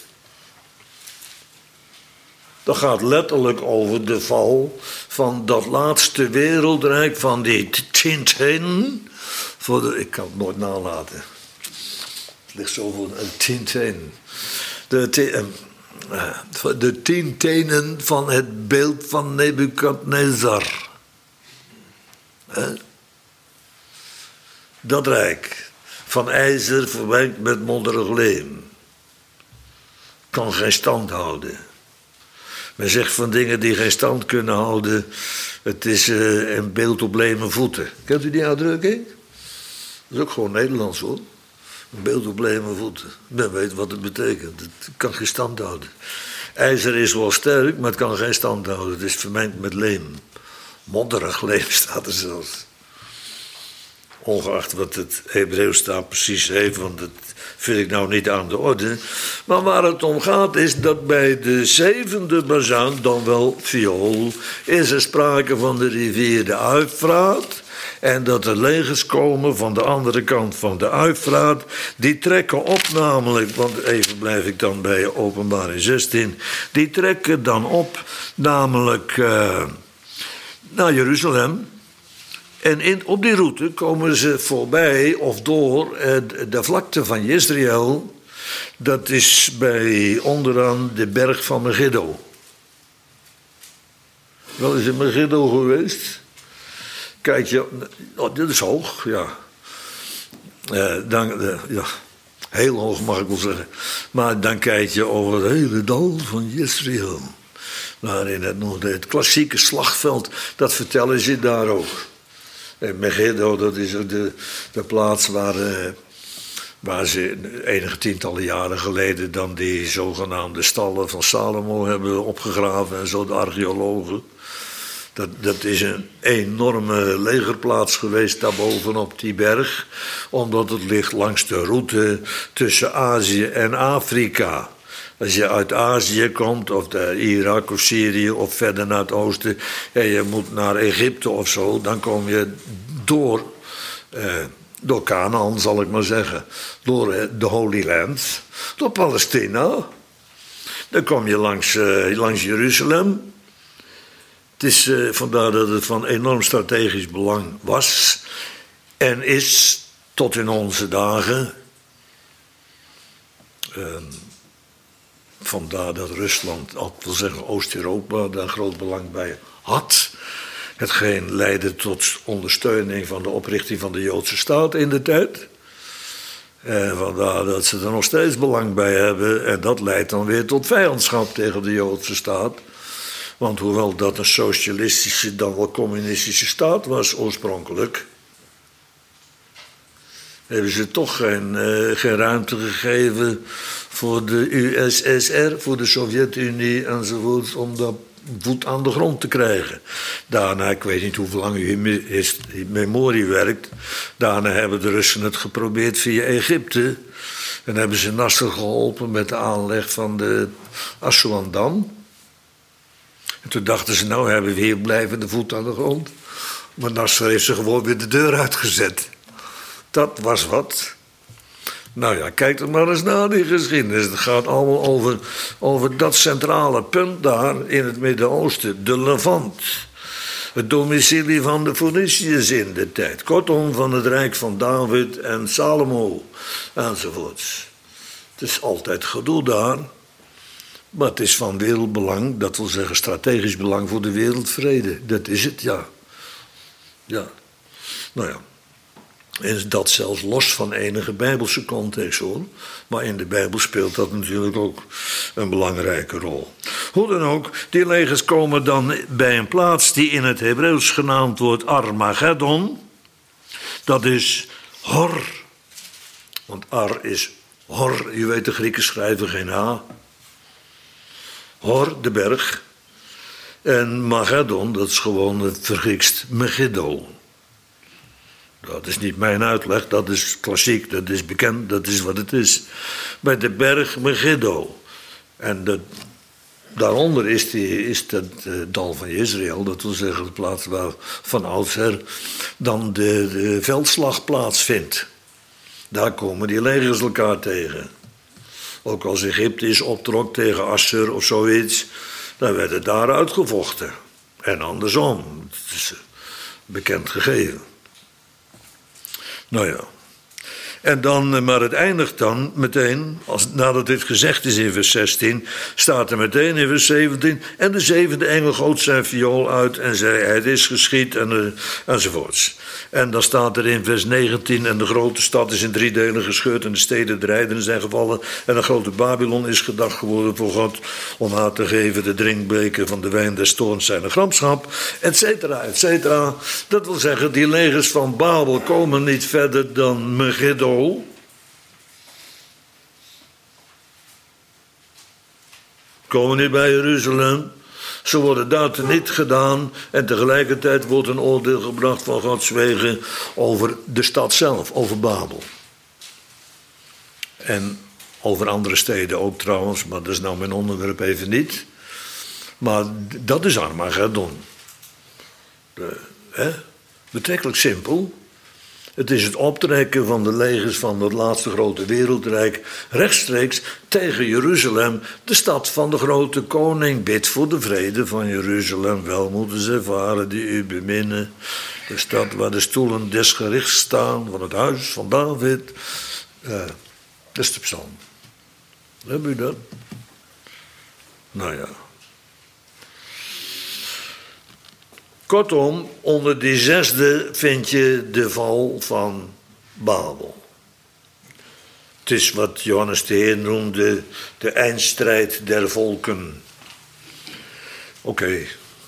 S1: Dat gaat letterlijk over de val van dat laatste wereldrijk van die Tintin. Ik kan het nooit nalaten. Het ligt zo voor een Tintin. De 10 tenen van het beeld van Nebukadnezar. Dat rijk van ijzer vermengd met modderig leem. Kan geen stand houden. Men zegt van dingen die geen stand kunnen houden, het is een beeld op leme voeten. Kent u die uitdrukking? Dat is ook gewoon Nederlands hoor. Een beeld op leme voeten. Men weet wat het betekent. Het kan geen stand houden. IJzer is wel sterk, maar het kan geen stand houden. Het is vermengd met leem. Modderig leem staat er zelfs. Ongeacht wat het Hebreeuws daar precies heeft, want dat vind ik nou niet aan de orde. Maar waar het om gaat is dat bij de 7e bazuin, dan wel viool, is er sprake van de rivier de Uifraat. En dat er legers komen van de andere kant van de Uifraat. Die trekken op namelijk, want even blijf ik dan bij Openbaring 16. Die trekken dan op namelijk naar Jeruzalem. En op die route komen ze voorbij of door de vlakte van Jezreel. Dat is bij onderaan de berg van Megiddo. Wel eens in Megiddo geweest? Kijk je, oh, dit is hoog, ja. Ja. Heel hoog mag ik wel zeggen. Maar dan kijk je over het hele dal van Jezreel. Waarin het klassieke slagveld, dat vertellen ze daar ook. En Megiddo, dat is ook de plaats waar ze enige tientallen jaren geleden dan die zogenaamde stallen van Salomo hebben opgegraven en zo, de archeologen. Dat is een enorme legerplaats geweest daarboven op die berg, omdat het ligt langs de route tussen Azië en Afrika. Als je uit Azië komt, of Irak of Syrië of verder naar het oosten, en je moet naar Egypte of zo, dan kom je door Canaan, zal ik maar zeggen, door de Holy Land, door Palestina. Dan kom je langs Jeruzalem. Het is vandaar dat het van enorm strategisch belang was en is tot in onze dagen. Vandaar dat Rusland, dat wil zeggen Oost-Europa, daar groot belang bij had. Hetgeen leidde tot ondersteuning van de oprichting van de Joodse staat in de tijd. En vandaar dat ze er nog steeds belang bij hebben. En dat leidt dan weer tot vijandschap tegen de Joodse staat. Want hoewel dat een socialistische, dan wel communistische staat was oorspronkelijk, hebben ze toch geen ruimte gegeven voor de USSR, voor de Sovjet-Unie enzovoort, om dat voet aan de grond te krijgen. Daarna, ik weet niet hoeveel lang u in memorie werkt, daarna hebben de Russen het geprobeerd via Egypte. En hebben ze Nasser geholpen met de aanleg van de Assuandam. En toen dachten ze, nou hebben we hier blijvende voet aan de grond. Maar Nasser heeft ze gewoon weer de deur uitgezet. Dat was wat. Nou ja, kijk er maar eens naar die geschiedenis. Het gaat allemaal over dat centrale punt daar in het Midden-Oosten. De Levant. Het domicilie van de Feniciërs in de tijd. Kortom, van het rijk van David en Salomo enzovoorts. Het is altijd gedoe daar. Maar het is van wereldbelang, dat wil zeggen strategisch belang voor de wereldvrede. Dat is het, ja. Ja. Nou ja. En dat zelfs los van enige Bijbelse context hoor. Maar in de Bijbel speelt dat natuurlijk ook een belangrijke rol. Hoe dan ook, die legers komen dan bij een plaats die in het Hebreeuws genaamd wordt Armageddon. Dat is Hor. Want Ar is Hor, je weet de Grieken schrijven geen H. Hor, de berg. En Mageddon, dat is gewoon het vergriekst Megiddo. Dat is niet mijn uitleg, dat is klassiek, dat is bekend, dat is wat het is. Bij de berg Megiddo. En daaronder is dat dal van Israël, dat wil zeggen de plaats waar van oudsher dan de veldslag plaatsvindt. Daar komen die legers elkaar tegen. Ook als Egypte is optrok tegen Assur of zoiets, dan werd het daar uitgevochten. En andersom, het is bekend gegeven. Nou ja. En dan, maar het eindigt dan meteen, nadat dit gezegd is in vers 16, staat er meteen in vers 17, en de zevende engel goot zijn viool uit en zei, het is geschied, enzovoorts. En dan staat er in vers 19, en de grote stad is in 3 delen gescheurd en de steden der heidenen zijn gevallen en de grote Babylon is gedacht geworden voor God om haar te geven de drinkbeker van de wijn des toorns zijn gramschap, et cetera, et cetera. Dat wil zeggen, die legers van Babel komen niet verder dan Megiddo. Komen niet bij Jeruzalem. Ze worden daar teniet gedaan. En tegelijkertijd wordt een oordeel gebracht van Gods wegen over de stad zelf, over Babel. En over andere steden ook trouwens, maar dat is nou mijn onderwerp even niet. Maar dat is Armageddon. Betrekkelijk simpel. Het is het optrekken van de legers van het laatste grote wereldrijk rechtstreeks tegen Jeruzalem, de stad van de grote koning. Bid voor de vrede van Jeruzalem, wel moeten ze ervaren die u beminnen. De stad waar de stoelen des gerichts staan, van het huis van David. Dat is de psalm. Heb u dat? Nou ja. Kortom, onder die zesde vind je de val van Babel. Het is wat Johannes de Heer noemde de eindstrijd der volken. Oké.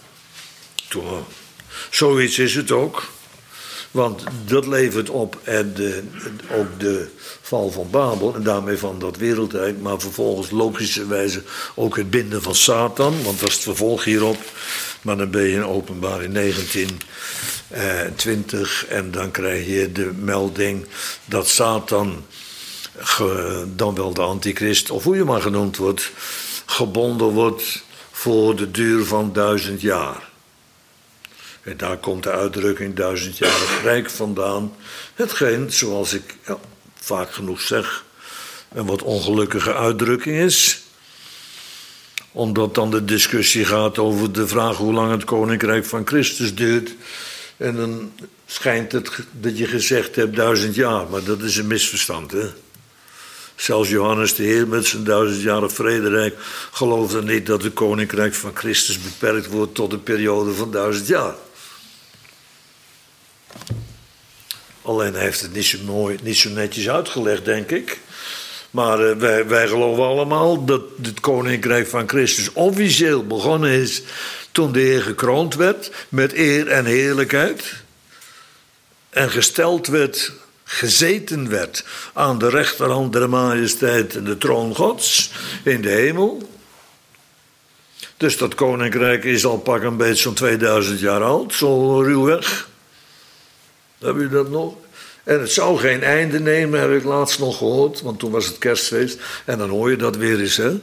S1: Zoiets is het ook. Want dat levert op ook de val van Babel en daarmee van dat wereldrijk, maar vervolgens logischerwijze ook het binden van Satan, want dat is het vervolg hierop. Maar dan ben je in Openbaring 19, 20 en dan krijg je de melding dat Satan, dan wel de antichrist, of hoe je maar genoemd wordt, gebonden wordt voor de duur van 1000 jaar. En daar komt de uitdrukking 1000-jarig rijk vandaan. Hetgeen, zoals ik vaak genoeg zeg, een wat ongelukkige uitdrukking is. Omdat dan de discussie gaat over de vraag hoe lang het koninkrijk van Christus duurt. En dan schijnt het dat je gezegd hebt 1000 jaar, maar dat is een misverstand, hè. Zelfs Johannes de Heer met zijn 1000-jarig vrederijk geloofde niet dat het koninkrijk van Christus beperkt wordt tot een periode van 1000 jaar. Alleen hij heeft het niet zo netjes uitgelegd, denk ik. Maar wij geloven allemaal dat het koninkrijk van Christus officieel begonnen is toen de Heer gekroond werd met eer en heerlijkheid. En gesteld werd, gezeten werd aan de rechterhand der majesteit en de troon Gods in de hemel. Dus dat koninkrijk is al pak een beetje zo'n 2000 jaar oud, zo ruwweg. Heb je dat nog? En het zou geen einde nemen, heb ik laatst nog gehoord, want toen was het kerstfeest. En dan hoor je dat weer eens, hè.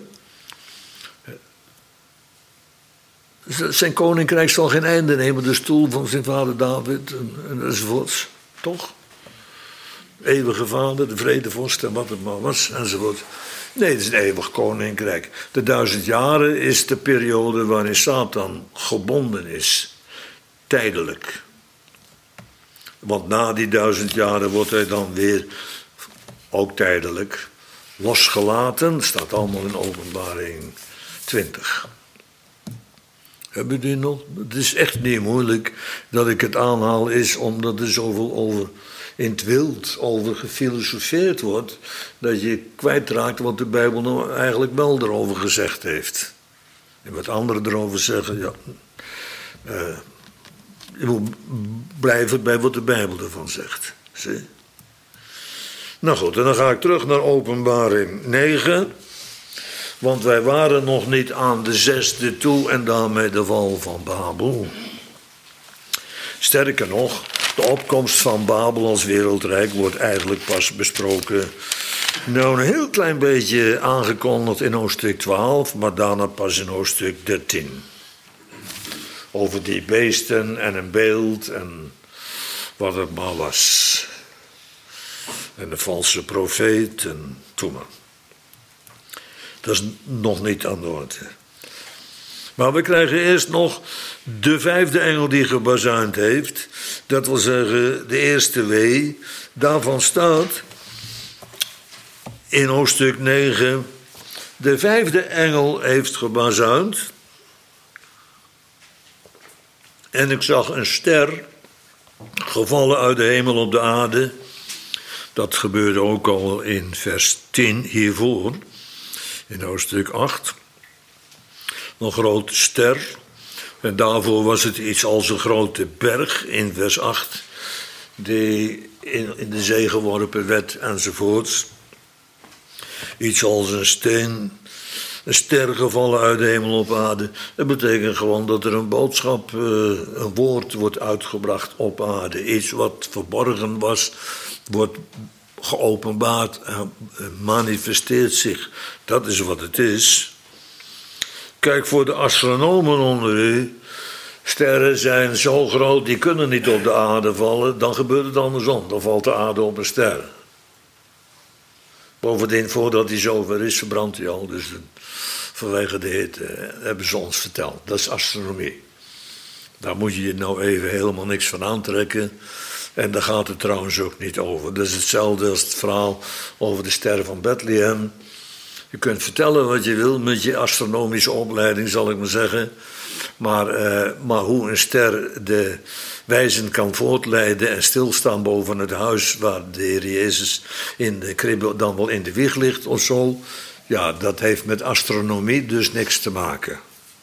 S1: Zijn koninkrijk zal geen einde nemen, de stoel van zijn vader David enzovoorts. Toch? Eeuwige vader, de vredevorst en wat het maar was, enzovoort. Nee, het is een eeuwig koninkrijk. De 1000 jaren is de periode waarin Satan gebonden is. Tijdelijk. Want na die 1000 jaren wordt hij dan weer, ook tijdelijk, losgelaten. Staat allemaal in Openbaring 20. Hebben jullie nog? Het is echt niet moeilijk dat ik het aanhaal, is omdat er zoveel over in het wild over gefilosofeerd wordt, dat je kwijtraakt wat de Bijbel nou eigenlijk wel erover gezegd heeft. En wat anderen erover zeggen, ja. Je moet blijven bij wat de Bijbel ervan zegt. Zie? Nou goed, en dan ga ik terug naar Openbaring 9. Want wij waren nog niet aan de zesde toe en daarmee de val van Babel. Sterker nog, de opkomst van Babel als wereldrijk wordt eigenlijk pas besproken. Nou, een heel klein beetje aangekondigd in hoofdstuk 12, maar daarna pas in hoofdstuk 13. Over die beesten en een beeld en wat het maar was. En de valse profeet en toen maar. Dat is nog niet aan de orde. Maar we krijgen eerst nog de vijfde engel die gebazuind heeft. Dat wil zeggen de eerste wee. Daarvan staat in hoofdstuk 9. De vijfde engel heeft gebazuind. En ik zag een ster gevallen uit de hemel op de aarde. Dat gebeurde ook al in vers 10 hiervoor. In hoofdstuk 8. Een grote ster. En daarvoor was het iets als een grote berg in vers 8. Die in de zee geworpen werd enzovoorts. Iets als een steen. Een ster gevallen uit de hemel op aarde. Dat betekent gewoon dat er een boodschap, een woord wordt uitgebracht op aarde. Iets wat verborgen was, wordt geopenbaard en manifesteert zich. Dat is wat het is. Kijk, voor de astronomen onder u, sterren zijn zo groot, die kunnen niet op de aarde vallen. Dan gebeurt het andersom, dan valt de aarde op een ster. Bovendien, voordat hij zover is, verbrandt hij al. Dus vanwege de hitte hebben ze ons verteld. Dat is astronomie. Daar moet je je nou even helemaal niks van aantrekken. En daar gaat het trouwens ook niet over. Dat is hetzelfde als het verhaal over de ster van Bethlehem. Je kunt vertellen wat je wil met je astronomische opleiding, zal ik maar zeggen. Maar hoe een ster de wijzen kan voortleiden en stilstaan boven het huis waar de Heer Jezus in de kribbe dan wel in de wieg ligt of zo. Ja, dat heeft met astronomie dus niks te maken.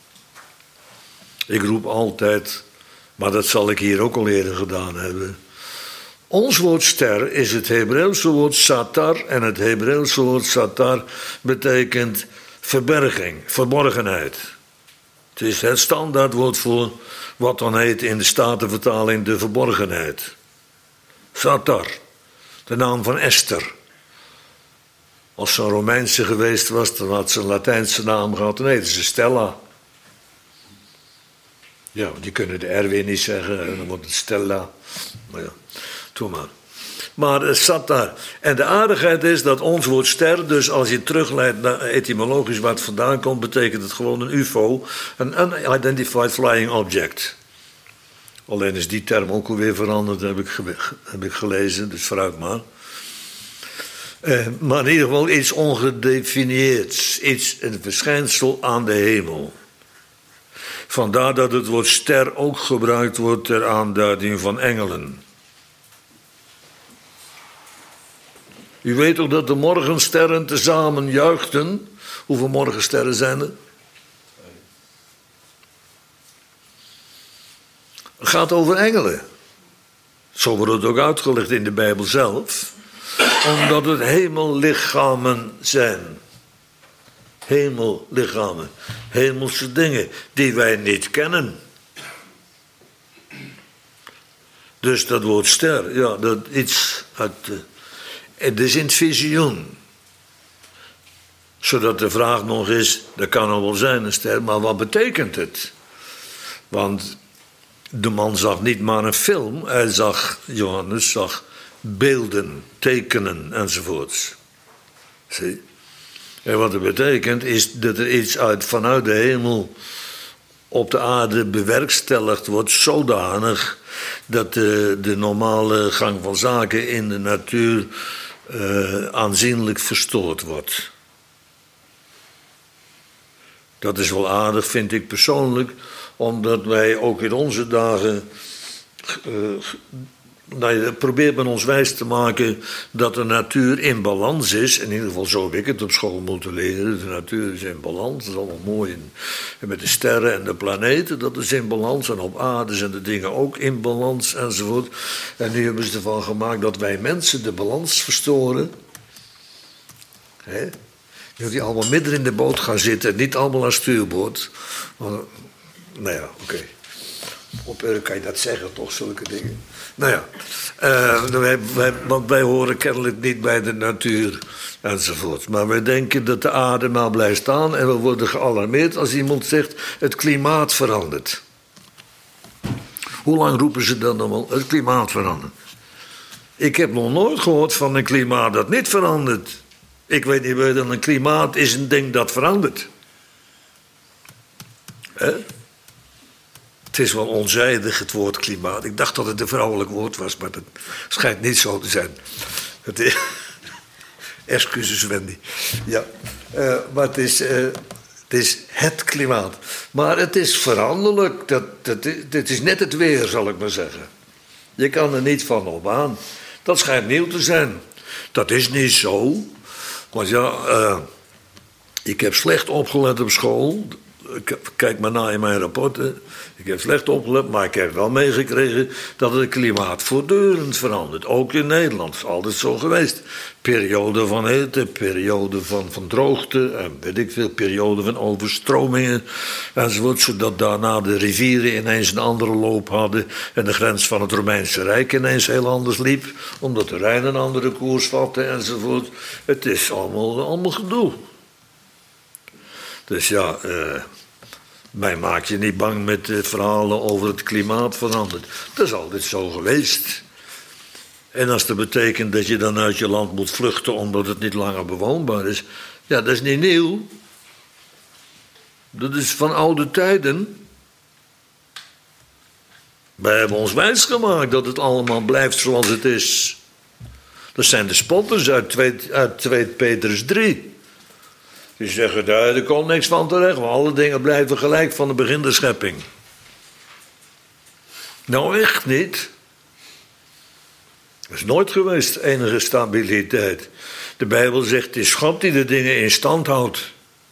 S1: Ik roep altijd, maar dat zal ik hier ook al eerder gedaan hebben. Ons woord ster is het Hebreeuwse woord satar. En het Hebreeuwse woord satar betekent verberging, verborgenheid. Het is het standaardwoord voor wat dan heet in de Statenvertaling de verborgenheid. Satar, de naam van Esther. Als ze een Romeinse geweest was, dan had ze een Latijnse naam gehad. Nee, dat is Stella. Ja, die kunnen de R weer niet zeggen, en dan wordt het Stella. Maar ja, doe maar. Maar Satar. En de aardigheid is dat ons woord ster, dus als je terugleidt naar etymologisch waar het vandaan komt, betekent het gewoon een UFO, een Unidentified Flying Object. Alleen is die term ook alweer veranderd, heb ik gelezen, dus vooruit maar. Maar in ieder geval iets ongedefinieerds, een verschijnsel aan de hemel. Vandaar dat het woord ster ook gebruikt wordt ter aanduiding van engelen. U weet ook dat de morgensterren tezamen juichten. Hoeveel morgensterren zijn er? Het gaat over engelen. Zo wordt het ook uitgelegd in de Bijbel zelf. Omdat het hemellichamen zijn. Hemellichamen. Hemelse dingen die wij niet kennen. Dus dat woord ster, ja, dat iets uit het is in het visioen. Zodat de vraag nog is, dat kan al wel zijn een ster, maar wat betekent het? Want de man zag niet maar een film, Johannes zag beelden, tekenen enzovoorts. Zie? En wat het betekent is dat er iets vanuit de hemel op de aarde bewerkstelligd wordt, zodanig dat de normale gang van zaken in de natuur aanzienlijk verstoord wordt. Dat is wel aardig, vind ik persoonlijk, omdat wij ook in onze dagen probeert men ons wijs te maken dat de natuur in balans is. In ieder geval zo heb ik het op school moeten leren. De natuur is in balans, dat is allemaal mooi. En met de sterren en de planeten, dat is in balans. En op aarde zijn de dingen ook in balans enzovoort. En nu hebben ze ervan gemaakt dat wij mensen de balans verstoren. Jullie allemaal midden in de boot gaan zitten, niet allemaal aan stuurboord. Nou ja, oké. Op Urk kan je dat zeggen, toch, zulke dingen. Nou ja, want wij horen kennelijk niet bij de natuur enzovoort. Maar wij denken dat de aarde maar blijft staan en we worden gealarmeerd als iemand zegt het klimaat verandert. Hoe lang roepen ze dan allemaal? Het klimaat verandert. Ik heb nog nooit gehoord van een klimaat dat niet verandert. Ik weet niet wat een klimaat is, een ding dat verandert. Het is wel onzijdig, het woord klimaat. Ik dacht dat het een vrouwelijk woord was, maar dat schijnt niet zo te zijn. Excuses, Wendy. Ja, maar het is het klimaat. Maar het is veranderlijk. Het is net het weer, zal ik maar zeggen. Je kan er niet van op aan. Dat schijnt nieuw te zijn. Dat is niet zo. Want ja, ik heb slecht opgelet op school. Kijk maar na in mijn rapporten. Ik heb slecht opgelet, maar ik heb wel meegekregen dat het klimaat voortdurend verandert. Ook in Nederland. Dat is altijd zo geweest. Periode van hitte, periode van droogte, en weet ik veel, periode van overstromingen enzovoort. Zodat daarna de rivieren ineens een andere loop hadden en de grens van het Romeinse Rijk ineens heel anders liep. Omdat de Rijn een andere koers vatte enzovoort. Het is allemaal gedoe. Dus ja, mij maak je niet bang met verhalen over het klimaat veranderd. Dat is altijd zo geweest. En als dat betekent dat je dan uit je land moet vluchten omdat het niet langer bewoonbaar is, ja, dat is niet nieuw. Dat is van oude tijden. Wij hebben ons wijsgemaakt dat het allemaal blijft zoals het is. Dat zijn de spotters uit 2 Petrus 3. Die zeggen, daar komt niks van terecht, want alle dingen blijven gelijk van het begin der schepping. Nou, echt niet. Er is nooit geweest enige stabiliteit. De Bijbel zegt, het is God die de dingen in stand houdt.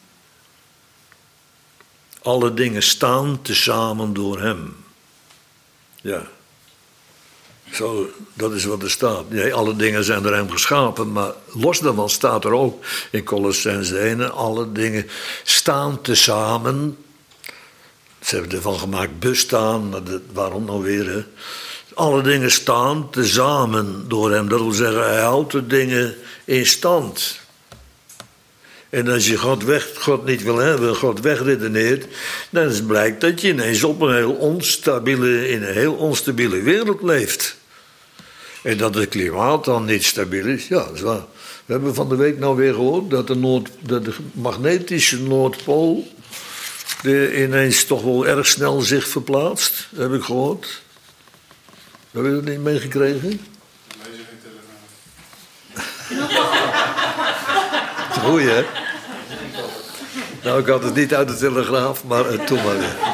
S1: Alle dingen staan tezamen door hem. Ja. Zo, dat is wat er staat. Nee, alle dingen zijn door hem geschapen, maar los daarvan staat er ook in Kolossenzen 1, alle dingen staan tezamen. Ze hebben ervan gemaakt bestaan, maar waarom nou weer? Hè? Alle dingen staan tezamen door hem. Dat wil zeggen, hij houdt de dingen in stand. En als je God niet wil hebben, God wegredeneert, dan blijkt dat je ineens op in een heel onstabiele wereld leeft. En dat het klimaat dan niet stabiel is, ja, dat is waar. We hebben van de week nou weer gehoord dat de magnetische Noordpool ineens toch wel erg snel zich verplaatst, heb ik gehoord. Heb je dat niet meegekregen?
S2: Lees je geen Telegraaf?
S1: Goeie, hè? Nou, ik had het niet uit de Telegraaf, maar toen maar weer.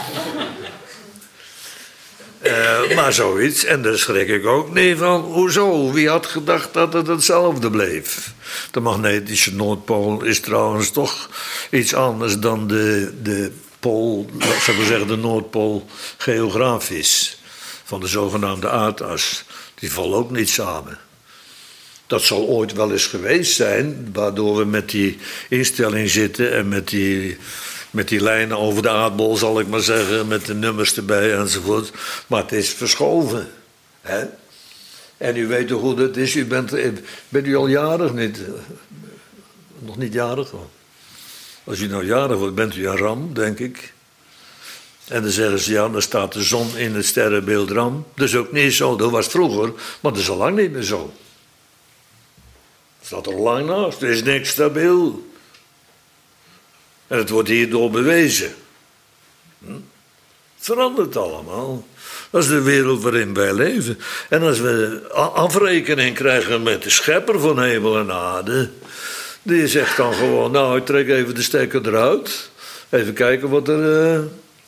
S1: Maar zoiets, en daar schrik ik ook niet van. Hoezo? Wie had gedacht dat het hetzelfde bleef? De magnetische Noordpool is trouwens toch iets anders dan de pool, zou ik zeggen, de Noordpool geografisch. Van de zogenaamde aardas. Die vallen ook niet samen. Dat zal ooit wel eens geweest zijn, waardoor we met die instelling zitten en met die lijnen over de aardbol, zal ik maar zeggen, met de nummers erbij enzovoort. Maar het is verschoven. Hè? En u weet toch hoe dat is? Bent u al jarig? Nog niet jarig? Als u nou jarig wordt, bent u een ram, denk ik. En dan zeggen ze, ja, dan staat de zon in het sterrenbeeld Ram. Dat is ook niet zo, dat was vroeger, maar dat is al lang niet meer zo. Het staat er al lang naast, er is niks stabiel. En het wordt hierdoor bewezen. Het verandert allemaal. Dat is de wereld waarin wij leven. En als we afrekening krijgen met de schepper van hemel en aarde, die zegt dan gewoon, nou, ik trek even de stekker eruit. Even kijken wat er...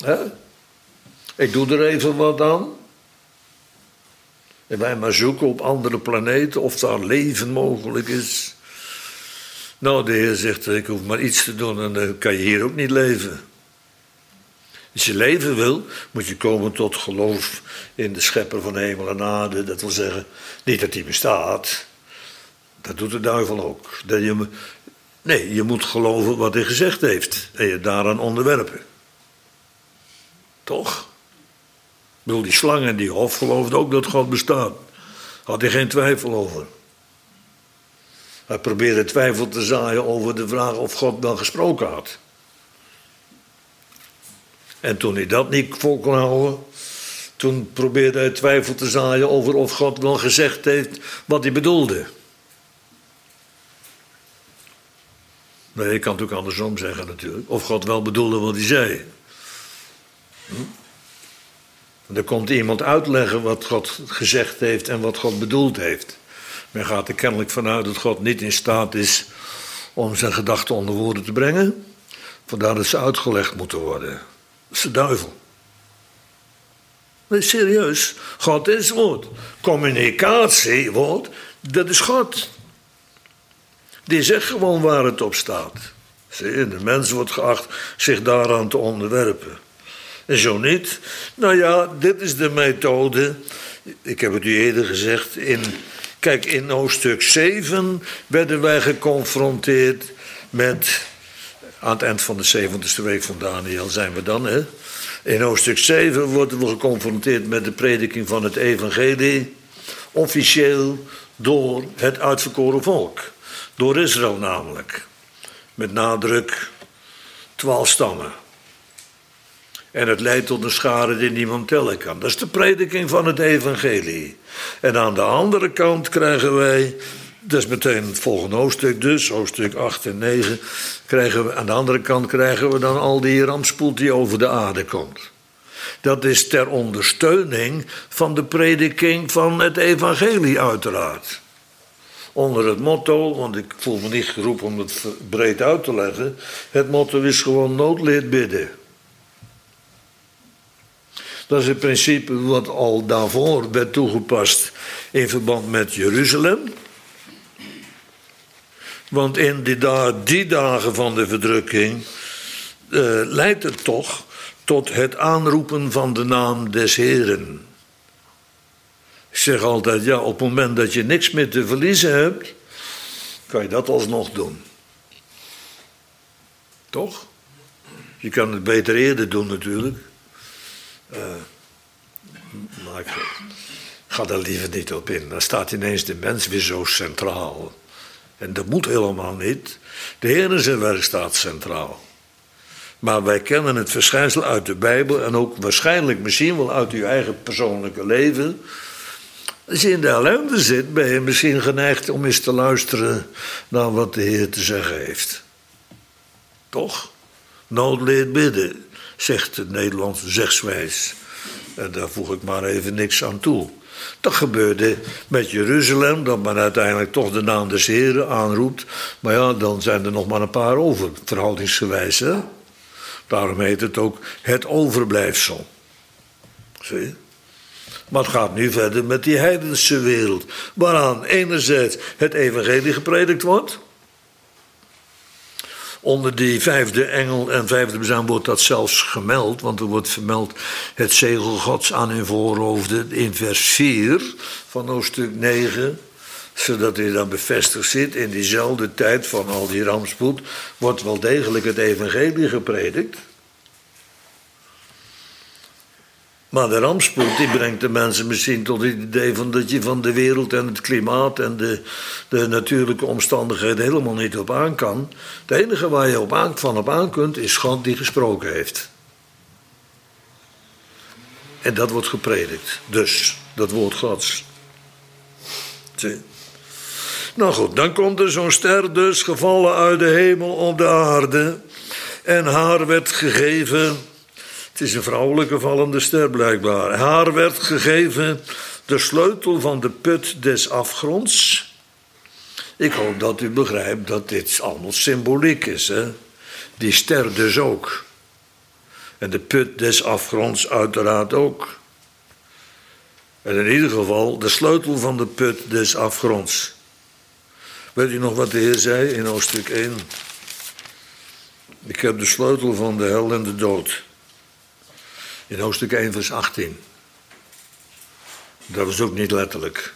S1: Ik doe er even wat aan. En wij maar zoeken op andere planeten of daar leven mogelijk is. Nou, de Heer zegt, ik hoef maar iets te doen en dan kan je hier ook niet leven. Als je leven wil, moet je komen tot geloof in de schepper van hemel en aarde. Dat wil zeggen, niet dat hij bestaat. Dat doet de duivel ook. Nee, je moet geloven wat hij gezegd heeft en je daaraan onderwerpen. Toch? Ik bedoel, die slang en die hof geloofde ook dat God bestaat. Had hij geen twijfel over. Hij probeerde twijfel te zaaien over de vraag of God wel gesproken had. En toen hij dat niet vol kon houden, toen probeerde hij twijfel te zaaien over of God wel gezegd heeft wat hij bedoelde. Nee, ik kan het ook andersom zeggen natuurlijk. Of God wel bedoelde wat hij zei. En dan komt iemand uitleggen wat God gezegd heeft en wat God bedoeld heeft. Men gaat er kennelijk vanuit dat God niet in staat is om zijn gedachten onder woorden te brengen. Vandaar dat ze uitgelegd moeten worden. Dat is de duivel. Nee, serieus. God is woord. Communicatie, woord, dat is God. Die zegt gewoon waar het op staat. De mens wordt geacht zich daaraan te onderwerpen. En zo niet. Nou ja, dit is de methode. Ik heb het u eerder gezegd. Kijk, in hoofdstuk 7 werden wij geconfronteerd met... Aan het eind van de 70ste week van Daniel zijn we dan, hè. In hoofdstuk 7 worden we geconfronteerd met de prediking van het evangelie. Officieel door het uitverkoren volk. Door Israël namelijk. Met nadruk 12 stammen. En het leidt tot een schare die niemand tellen kan. Dat is de prediking van het evangelie. En aan de andere kant krijgen wij... Dat is meteen het volgende hoofdstuk dus, hoofdstuk 8 en 9... aan de andere kant krijgen we dan al die rampspoed die over de aarde komt. Dat is ter ondersteuning van de prediking van het evangelie uiteraard. onder het motto, want ik voel me niet geroepen om het breed uit te leggen. Het motto is gewoon nood leert bidden. Dat is het principe wat al daarvoor werd toegepast in verband met Jeruzalem. Want in die dagen van de verdrukking leidt het toch tot het aanroepen van de naam des Heren. Ik zeg altijd, ja, op het moment dat je niks meer te verliezen hebt, kan je dat alsnog doen. Toch? Je kan het beter eerder doen natuurlijk. Maar ik ga daar liever niet op in. Dan staat ineens de mens weer zo centraal. En dat moet helemaal niet. De Heer in zijn werk staat centraal. Maar wij kennen het verschijnsel uit de Bijbel en ook waarschijnlijk misschien wel uit uw eigen persoonlijke leven. Als je in de ellende zit, ben je misschien geneigd om eens te luisteren naar wat de Heer te zeggen heeft. Toch? Nood leert bidden, zegt de Nederlandse zegswijs. En daar voeg ik maar even niks aan toe. Dat gebeurde met Jeruzalem, dat men uiteindelijk toch de naam des Heren aanroept. Maar ja, dan zijn er nog maar een paar over, verhoudingsgewijs. Hè? Daarom heet het ook het overblijfsel. Zie je? Maar het gaat nu verder met die heidense wereld. Waaraan enerzijds het evangelie gepredikt wordt. Onder die vijfde engel en vijfde bezuin wordt dat zelfs gemeld. Want er wordt vermeld het zegel Gods aan hun voorhoofden in vers 4 van hoofdstuk 9. Zodat hij dan bevestigd zit in diezelfde tijd van al die rampspoed. Wordt wel degelijk het evangelie gepredikt. Maar de rampspoed die brengt de mensen misschien tot het idee van dat je van de wereld en het klimaat en de natuurlijke omstandigheden helemaal niet op aan kan. Het enige waar je op aan kunt is God die gesproken heeft. En dat wordt gepredikt. Dus, dat woord Gods. Zie. Nou goed, dan komt er zo'n ster dus gevallen uit de hemel op de aarde. En haar werd gegeven. Het is een vrouwelijke vallende ster blijkbaar. Haar werd gegeven de sleutel van de put des afgronds. Ik hoop dat u begrijpt dat dit allemaal symboliek is. Hè? Die ster dus ook. En de put des afgronds uiteraard ook. En in ieder geval de sleutel van de put des afgronds. Weet u nog wat de Heer zei in hoofdstuk 1? Ik heb de sleutel van de hel en de dood. In hoofdstuk 1 vers 18. Dat was ook niet letterlijk.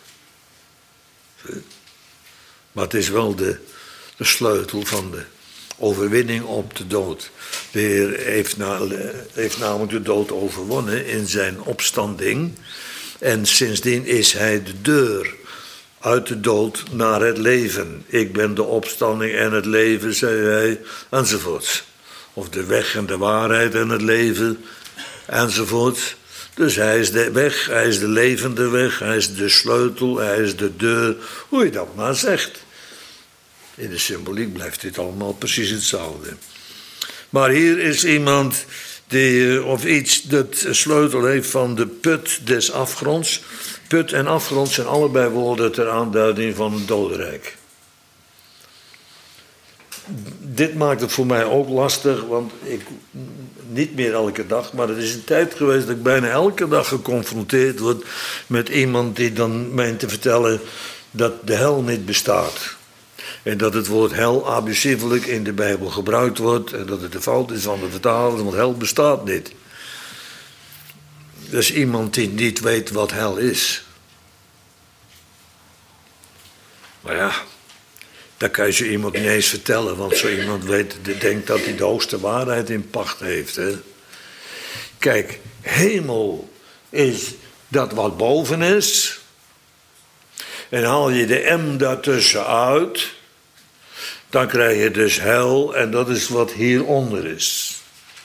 S1: Maar het is wel de sleutel van de overwinning op de dood. De Heer heeft namelijk de dood overwonnen in zijn opstanding. En sindsdien is hij de deur uit de dood naar het leven. Ik ben de opstanding en het leven, zei hij, enzovoort. Of de weg en de waarheid en het leven, enzovoort. Dus hij is de weg, hij is de levende weg, hij is de sleutel, hij is de deur, hoe je dat maar zegt. In de symboliek blijft dit allemaal precies hetzelfde. Maar hier is iemand die, of iets dat sleutel heeft van de put des afgronds. Put en afgrond zijn allebei woorden ter aanduiding van het dodenrijk. Dit maakt het voor mij ook lastig, want ik niet meer elke dag, maar er is een tijd geweest dat ik bijna elke dag geconfronteerd word met iemand die dan meent te vertellen dat de hel niet bestaat. En dat het woord hel abusievelijk in de Bijbel gebruikt wordt en dat het de fout is van de vertaler, want hel bestaat niet. Dat is iemand die niet weet wat hel is. Maar ja, dat kan je zo iemand niet eens vertellen, want zo iemand denkt dat hij de hoogste waarheid in pacht heeft. Hè? Kijk, hemel is dat wat boven is. En haal je de M daartussen uit, dan krijg je dus hel en dat is wat hieronder is.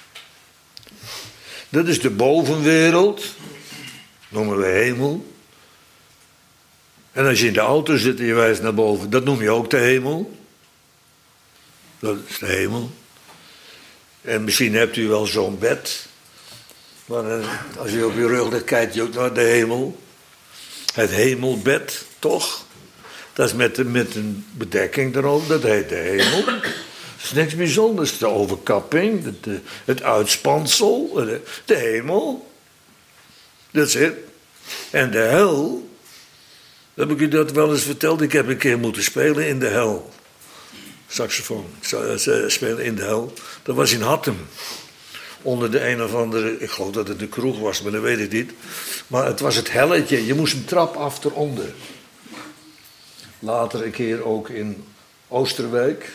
S1: Dat is de bovenwereld, noemen we hemel. En als je in de auto zit en je wijst naar boven, dat noem je ook de hemel. Dat is de hemel. En misschien hebt u wel zo'n bed. Maar als je op je rug ligt, kijkt je ook naar de hemel. Het hemelbed, toch? Dat is met een bedekking erop, dat heet de hemel. Dat is niks bijzonders. De overkapping, het uitspansel, de hemel. Dat is het. En de hel, heb ik u dat wel eens verteld? Ik heb een keer moeten spelen in de hel. Saxofoon, spelen in de hel. Dat was in Hattem. Onder de een of andere, ik geloof dat het een kroeg was, maar dat weet ik niet. Maar het was het helletje, je moest een trap af eronder. Later een keer ook in Oosterwijk.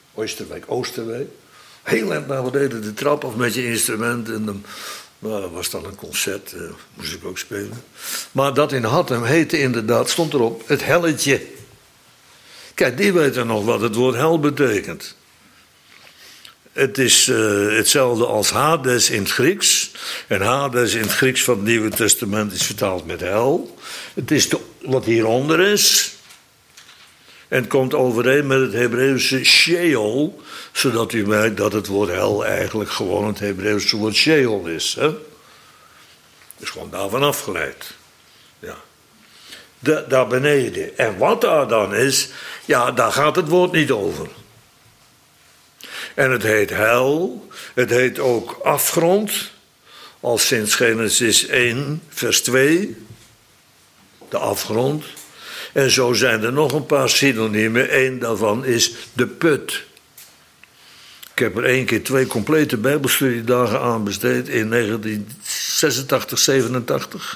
S1: Heel eind naar beneden de trap af met je instrument. En dan dat was dan een concert, moest ik ook spelen. Maar dat in Hattem heette inderdaad, stond erop, het helletje. Kijk, die weten nog wat het woord hel betekent. Het is hetzelfde als Hades in het Grieks. En Hades in het Grieks van het Nieuwe Testament is vertaald met hel. Het is wat hieronder is. En het komt overeen met het Hebreeuwse Sheol. Zodat u merkt dat het woord hel eigenlijk gewoon het Hebreeuwse woord Sheol is. Hè? Dus gewoon daarvan afgeleid. Ja. Daar beneden. En wat daar dan is, ja, daar gaat het woord niet over. En het heet hel, het heet ook afgrond, als sinds Genesis 1, vers 2, de afgrond. En zo zijn er nog een paar synoniemen, één daarvan is de put. Ik heb er 1 keer 2 complete bijbelstudiedagen aan besteed in 1986, 87.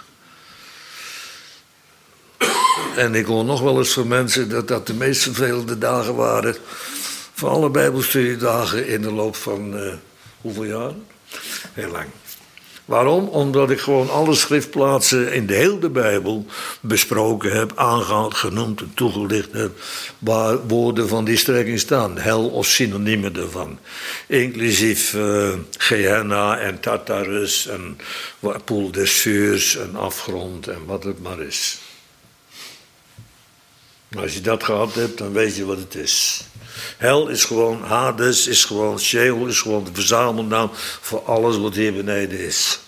S1: En ik hoor nog wel eens van mensen dat dat de meest vervelende dagen waren van alle bijbelstudiedagen in de loop van hoeveel jaren? Heel lang. Waarom? Omdat ik gewoon alle schriftplaatsen in de hele Bijbel besproken heb, aangehaald, genoemd en toegelicht heb, waar woorden van die strekking staan. Hel of synoniemen ervan. Inclusief Gehenna en Tartarus en poel des vuurs en afgrond en wat het maar is. Als je dat gehad hebt, dan weet je wat het is. Hel is gewoon, Hades is gewoon, Sheol is gewoon de verzamelnaam voor alles wat hier beneden is.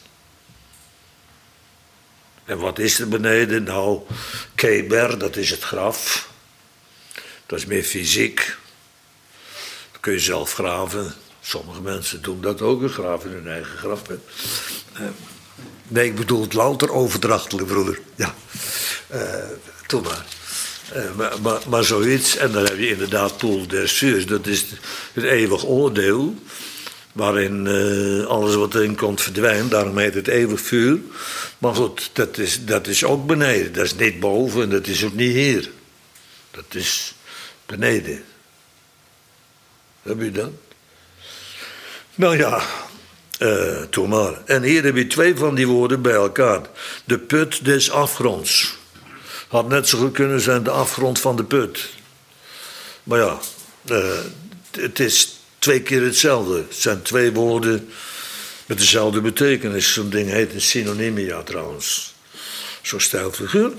S1: En wat is er beneden? Nou, Keber, dat is het graf. Dat is meer fysiek. Dat kun je zelf graven. Sommige mensen doen dat ook, graven hun eigen graf. Nee, ik bedoel het louter overdrachtelijk, broeder. Ja, doe maar. Maar zoiets, en dan heb je inderdaad poel des vuurs, dat is het eeuwig oordeel, waarin alles wat erin komt verdwijnt, daarom heet het eeuwig vuur. Maar goed, dat is ook beneden, dat is niet boven en dat is ook niet hier. Dat is beneden. Heb je dat? Nou ja, doe maar. En hier heb je 2 van die woorden bij elkaar. De put des afgronds. Had net zo goed kunnen zijn de afgrond van de put. Maar ja, het is 2 keer hetzelfde. Het zijn 2 woorden met dezelfde betekenis. Zo'n ding heet een synonymia trouwens. Zo'n stijlfiguur.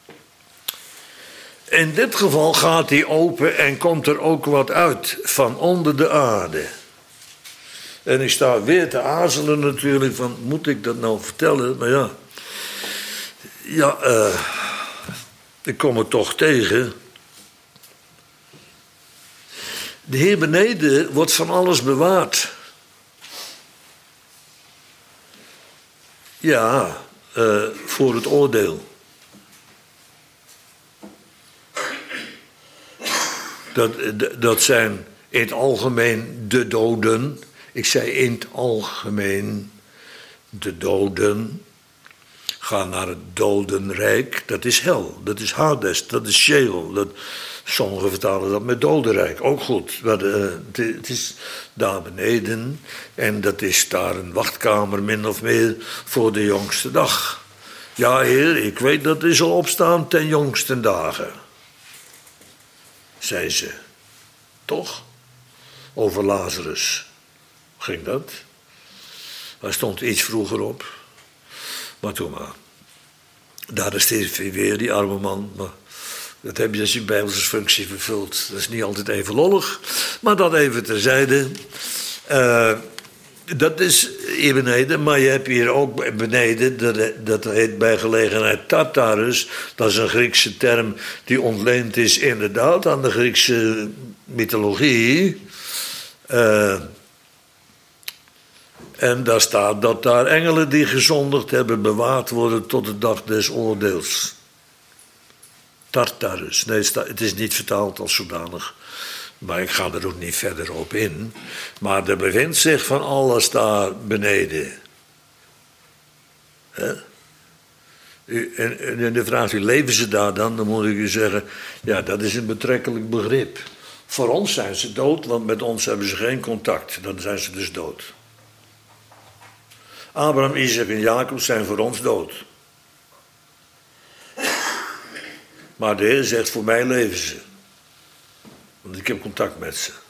S1: In dit geval gaat die open en komt er ook wat uit van onder de aarde. En ik sta weer te aarzelen natuurlijk van, moet ik dat nou vertellen? Maar ja, ik kom het toch tegen. De hier beneden wordt van alles bewaard. Ja, voor het oordeel. Dat zijn in het algemeen de doden. Ik zei in het algemeen de doden. Ga naar het dodenrijk, dat is hel, dat is Hades, dat is Sheol. Sommigen vertalen dat met dodenrijk, ook goed. Maar, het is daar beneden en dat is daar een wachtkamer min of meer voor de jongste dag. Ja, Heer, ik weet dat hij zal opstaan ten jongste dagen, zei ze. Toch? Over Lazarus ging dat. Hij stond iets vroeger op. Maar toen maar. Daar is hij weer, die arme man. Maar dat heb je als je bijbelse functie vervult. Dat is niet altijd even lollig. Maar dat even terzijde. Dat is hier beneden, maar je hebt hier ook beneden, dat heet bij gelegenheid Tartarus. Dat is een Griekse term die ontleend is inderdaad aan de Griekse mythologie. En daar staat dat daar engelen die gezondigd hebben bewaard worden tot de dag des oordeels. Tartarus. Nee, het is niet vertaald als zodanig. Maar ik ga er ook niet verder op in. Maar er bevindt zich van alles daar beneden. En de vraag is, leven ze daar dan? Dan moet ik u zeggen, ja, dat is een betrekkelijk begrip. Voor ons zijn ze dood, want met ons hebben ze geen contact. Dan zijn ze dus dood. Abraham, Isaac en Jacob zijn voor ons dood. Maar de Heer zegt, voor mij leven ze. Want ik heb contact met ze.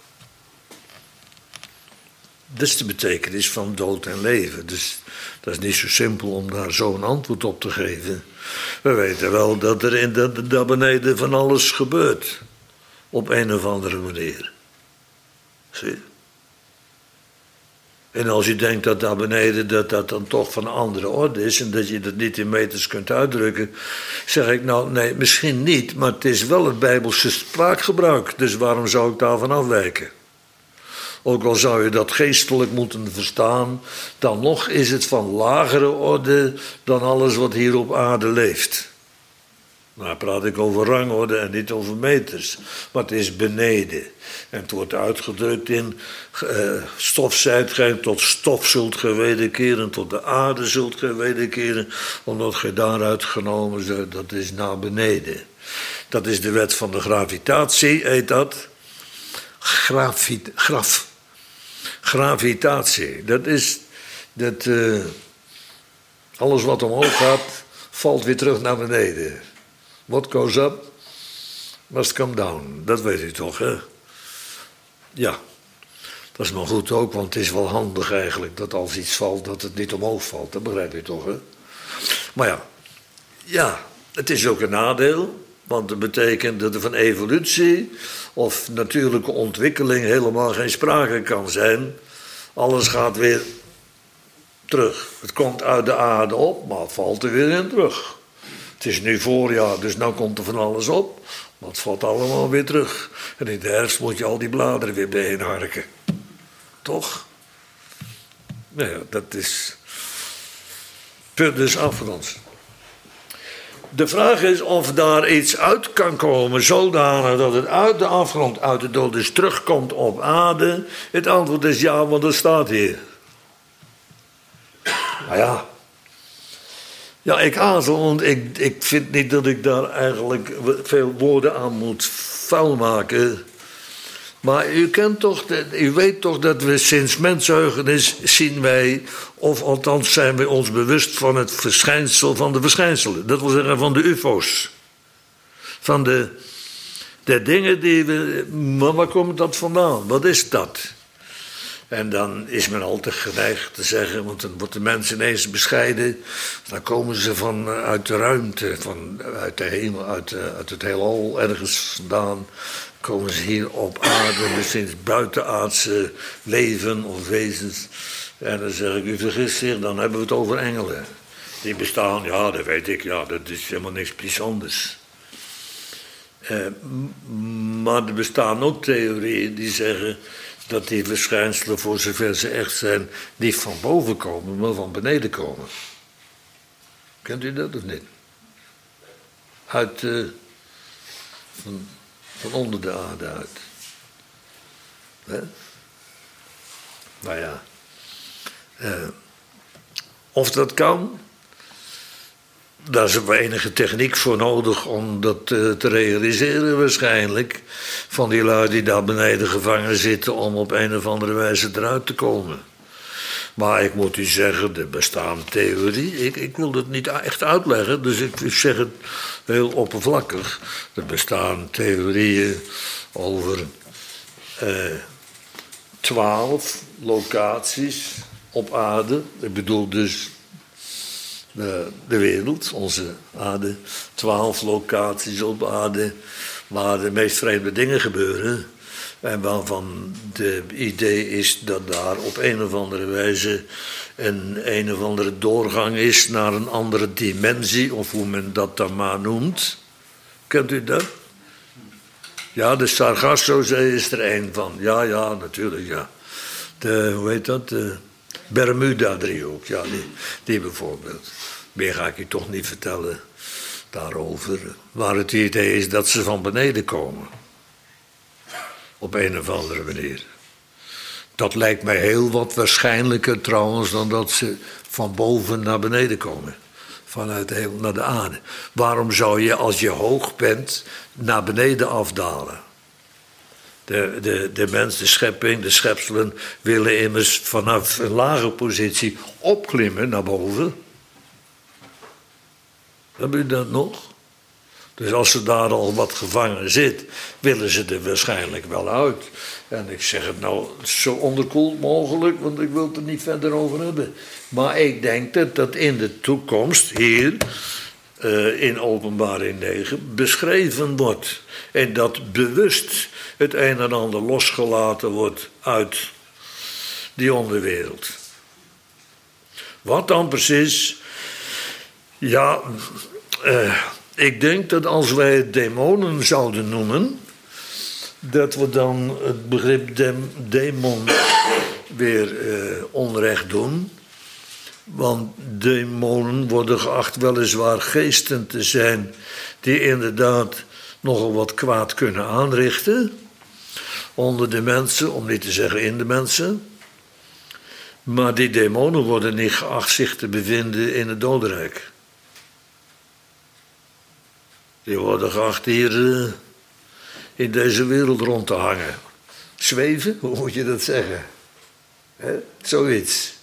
S1: Dat is de betekenis van dood en leven. Dus dat is niet zo simpel om daar zo'n antwoord op te geven. We weten wel dat er daar beneden van alles gebeurt. Op een of andere manier. Zie je? En als je denkt dat daar beneden dat dan toch van een andere orde is en dat je dat niet in meters kunt uitdrukken, zeg ik nou nee, misschien niet, maar het is wel het Bijbelse spraakgebruik, dus waarom zou ik daarvan afwijken? Ook al zou je dat geestelijk moeten verstaan, dan nog is het van lagere orde dan alles wat hier op aarde leeft. Nou praat ik over rangorde en niet over meters, maar het is beneden. En het wordt uitgedrukt in stof zijt gij, tot stof zult gij wederkeren, tot de aarde zult gij wederkeren, omdat gij daaruit genomen zijt, dat is naar beneden. Dat is de wet van de gravitatie, heet dat. Gravitatie, dat is dat alles wat omhoog gaat, valt weer terug naar beneden. What goes up, must come down. Dat weet u toch, hè? Ja, dat is maar goed ook, want het is wel handig eigenlijk dat als iets valt, dat het niet omhoog valt. Dat begrijp je toch, hè? Maar ja, het is ook een nadeel, want het betekent dat er van evolutie of natuurlijke ontwikkeling helemaal geen sprake kan zijn. Alles gaat weer terug. Het komt uit de aarde op, maar het valt er weer in terug. Het is nu voorjaar, dus nu komt er van alles op. Maar het valt allemaal weer terug. En in de herfst moet je al die bladeren weer bijeen harken. Toch? Nou ja, dat is... Punt dus afgerond. De vraag is of daar iets uit kan komen zodanig dat het uit de afgrond, uit de dood dus terugkomt op aarde. Het antwoord is ja, want dat staat hier. Nou ja... Ja, ik aarzel, want ik vind niet dat ik daar eigenlijk veel woorden aan moet vuilmaken. Maar u weet toch dat we sinds mensheugenis zien wij, of althans zijn wij ons bewust van het verschijnsel van de verschijnselen. Dat wil zeggen van de ufo's. Van de dingen die we... Maar waar komt dat vandaan? Wat is dat? En dan is men altijd geneigd te zeggen, want dan wordt de mens ineens bescheiden. Dan komen ze uit de ruimte, uit de hemel, uit het heelal, ergens vandaan. Komen ze hier op aarde, dus sinds buitenaardse leven of wezens. En dan zeg ik, u vergist zich, dan hebben we het over engelen. Die bestaan, ja, dat weet ik, ja, dat is helemaal niks bijzonders. Maar er bestaan ook theorieën die zeggen dat die verschijnselen, voor zover ze echt zijn, niet van boven komen, maar van beneden komen. Kent u dat of niet? Van onder de aarde uit. Hè? Nou ja. Of dat kan, daar is er enige techniek voor nodig om dat te realiseren waarschijnlijk. Van die lui die daar beneden gevangen zitten om op een of andere wijze eruit te komen. Maar ik moet u zeggen, er bestaan theorieën. Ik wil dat niet echt uitleggen, dus ik zeg het heel oppervlakkig. Er bestaan theorieën over 12 locaties op aarde. Ik bedoel dus de wereld, onze aarde. 12 locaties op aarde waar de meest vreemde dingen gebeuren. En waarvan de idee is dat daar op een of andere wijze een of andere doorgang is naar een andere dimensie, of hoe men dat dan maar noemt. Kent u dat? Ja, de Sargassozee is er één van. Ja, natuurlijk, ja. Hoe heet dat? De Bermuda-driehoek, ja, die bijvoorbeeld. Meer ga ik u toch niet vertellen daarover. Maar het idee is dat ze van beneden komen. Op een of andere manier. Dat lijkt mij heel wat waarschijnlijker trouwens dan dat ze van boven naar beneden komen. Vanuit de hemel naar de aarde. Waarom zou je als je hoog bent naar beneden afdalen? De mens, de schepping, de schepselen willen immers vanaf een lage positie opklimmen naar boven. Hebben u dat nog? Dus als ze daar al wat gevangen zit, willen ze er waarschijnlijk wel uit. En ik zeg het nou zo onderkoeld mogelijk, want ik wil het er niet verder over hebben. Maar ik denk dat in de toekomst hier, in Openbaring 9, beschreven wordt. En dat bewust het een en ander losgelaten wordt uit die onderwereld. Wat dan precies? Ja, ik denk dat als wij het demonen zouden noemen, dat we dan het begrip demon weer onrecht doen. Want demonen worden geacht weliswaar geesten te zijn die inderdaad nogal wat kwaad kunnen aanrichten onder de mensen, om niet te zeggen in de mensen. Maar die demonen worden niet geacht zich te bevinden in het dodenrijk. Die worden geacht hier in deze wereld rond te hangen. Zweven, hoe moet je dat zeggen? Zoiets.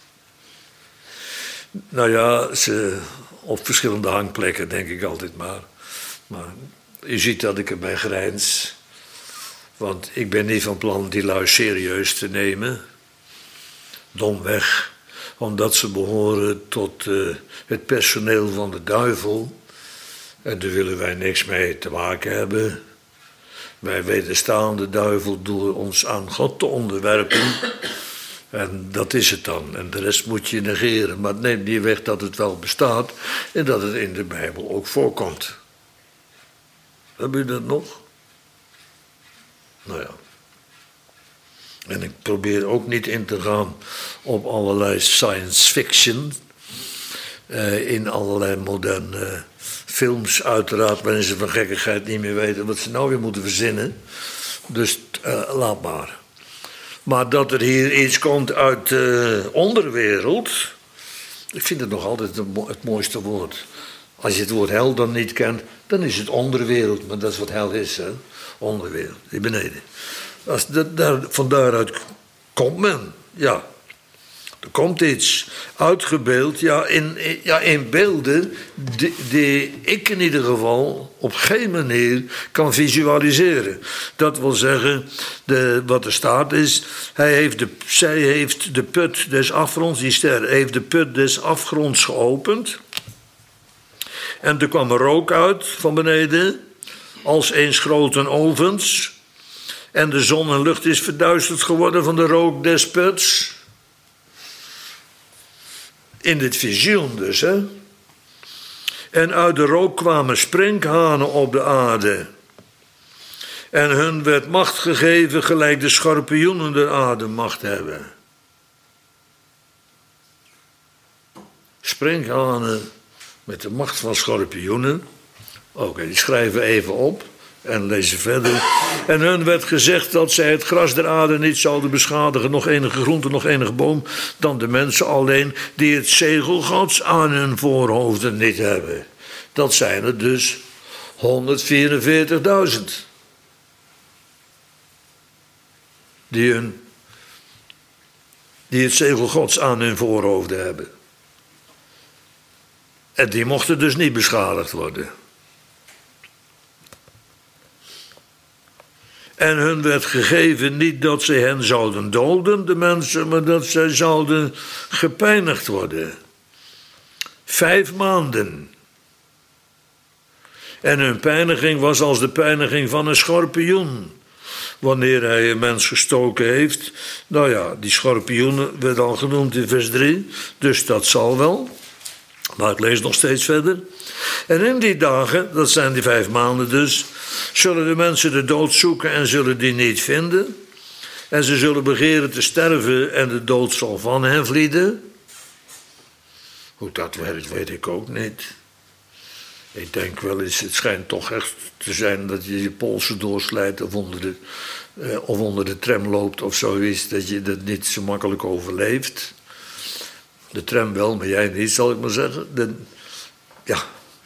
S1: Nou ja, ze op verschillende hangplekken denk ik altijd maar. Maar je ziet dat ik erbij grijns. Want ik ben niet van plan die lui serieus te nemen. Domweg. Omdat ze behoren tot het personeel van de duivel. En daar willen wij niks mee te maken hebben. Wij wederstaan de duivel door ons aan God te onderwerpen. En dat is het dan. En de rest moet je negeren. Maar het neemt niet weg dat het wel bestaat. En dat het in de Bijbel ook voorkomt. Hebben u dat nog? Nou ja. En ik probeer ook niet in te gaan op allerlei science fiction. In allerlei moderne films uiteraard, waarin ze van gekkigheid niet meer weten wat ze nou weer moeten verzinnen. Dus laat maar. Maar dat er hier iets komt uit de onderwereld, ik vind het nog altijd het mooiste woord. Als je het woord hel dan niet kent, dan is het onderwereld. Maar dat is wat hel is, hè? Onderwereld, hier beneden. Van daaruit komt men, ja. Er komt iets uitgebeeld, in beelden die ik in ieder geval op geen manier kan visualiseren. Dat wil zeggen, wat er staat is, zij heeft de put des afgronds, die ster heeft de put des afgronds geopend. En er kwam er rook uit van beneden, als eens grote ovens. En de zon en lucht is verduisterd geworden van de rook des puts. In dit visioen dus, hè. En uit de rook kwamen sprinkhanen op de aarde. En hun werd macht gegeven gelijk de schorpioenen de aarde macht hebben. Sprinkhanen met de macht van schorpioenen. Oké, die schrijven we even op. En lezen verder. En hun werd gezegd dat zij het gras der aarde niet zouden beschadigen, nog enige groente, nog enige boom, dan de mensen alleen die het zegel Gods aan hun voorhoofden niet hebben. Dat zijn er dus 144.000. Die het zegel Gods aan hun voorhoofden hebben. En die mochten dus niet beschadigd worden. En hun werd gegeven niet dat ze hen zouden doden, de mensen, maar dat zij zouden gepijnigd worden. 5 maanden. En hun pijniging was als de pijniging van een schorpioen. wanneer hij een mens gestoken heeft. Nou ja, die schorpioenen werd al genoemd in vers 3, dus dat zal wel. Maar ik lees nog steeds verder. En in die dagen, dat zijn die 5 maanden dus, zullen de mensen de dood zoeken en zullen die niet vinden. En ze zullen begeren te sterven en de dood zal van hen vlieden. Hoe dat werkt, weet ik ook niet. Ik denk wel eens, het schijnt toch echt te zijn dat je je polsen doorslijt of onder de tram loopt of zoiets, dat je dat niet zo makkelijk overleeft. De tram wel, maar jij niet, zal ik maar zeggen. Ja.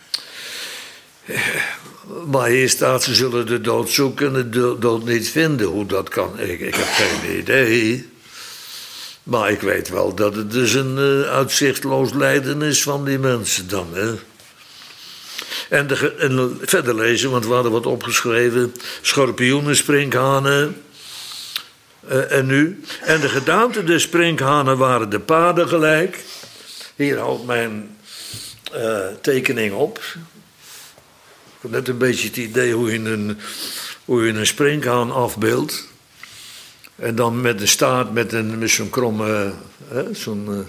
S1: Maar hier staat, ze zullen de dood zoeken en de dood niet vinden. Hoe dat kan, ik heb geen idee. Maar ik weet wel dat het dus een uitzichtloos lijden is van die mensen dan, hè. En verder lezen, want we hadden wat opgeschreven. Schorpioenen, sprinkhanen. En nu. En de gedaante der sprinkhanen waren de paarden gelijk. Hier houdt mijn tekening op. Ik heb net een beetje het idee hoe je een sprinkhaan afbeeldt. En dan met een staart met zo'n kromme, zo'n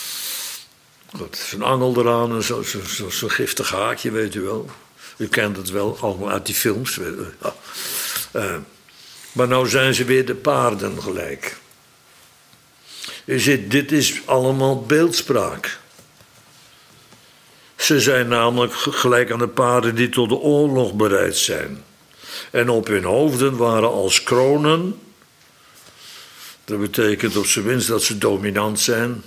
S1: angel eraan en zo'n giftig haakje, weet u wel. U kent het wel, allemaal uit die films. Maar nou zijn ze weer de paarden gelijk. U ziet, dit is allemaal beeldspraak. Ze zijn namelijk gelijk aan de paarden die tot de oorlog bereid zijn. En op hun hoofden waren als kronen. Dat betekent op zijn minst dat ze dominant zijn.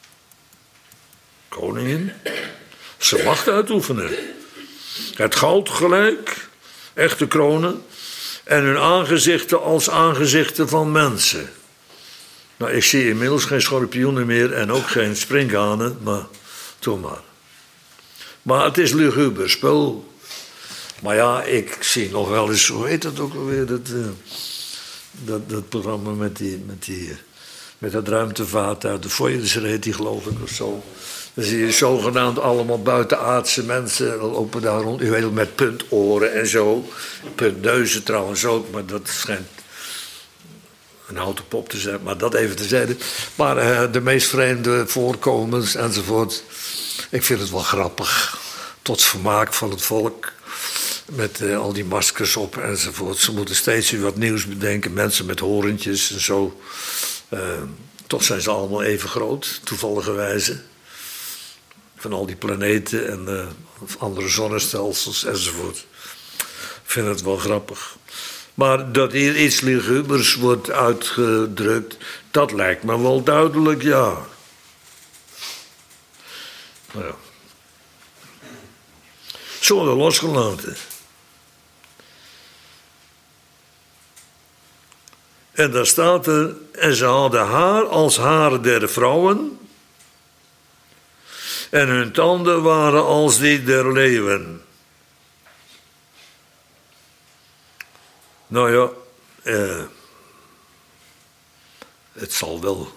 S1: Koningin. Ze macht uitoefenen. Het goud gelijk. Echte kronen. En hun aangezichten als aangezichten van mensen. Nou, ik zie inmiddels geen schorpioenen meer en ook geen sprinkhanen, maar doe maar. Maar het is luguber spul. Maar ja, ik zie nog wel eens, hoe heet dat ook alweer, dat programma met dat ruimtevaart uit de Voyager heet die, geloof ik, of zo. Dan zie je zogenaamd allemaal buitenaardse mensen lopen daar rond. U weet, met puntoren en zo. Puntneuzen trouwens ook, maar dat schijnt een houten pop te zijn. Maar dat even terzijde. Maar de meest vreemde voorkomens enzovoort. Ik vind het wel grappig. Tot vermaak van het volk. Met al die maskers op enzovoort. Ze moeten steeds weer wat nieuws bedenken. Mensen met horentjes en zo. Toch zijn ze allemaal even groot, toevalligerwijze. Van al die planeten en andere zonnestelsels enzovoort. Ik vind het wel grappig. Maar dat hier iets ligubers wordt uitgedrukt, dat lijkt me wel duidelijk, ja. Nou ja. Ze worden losgelaten. En daar staat er, en ze hadden haar als haren der vrouwen. En hun tanden waren als die der leeuwen. Nou ja, het zal wel.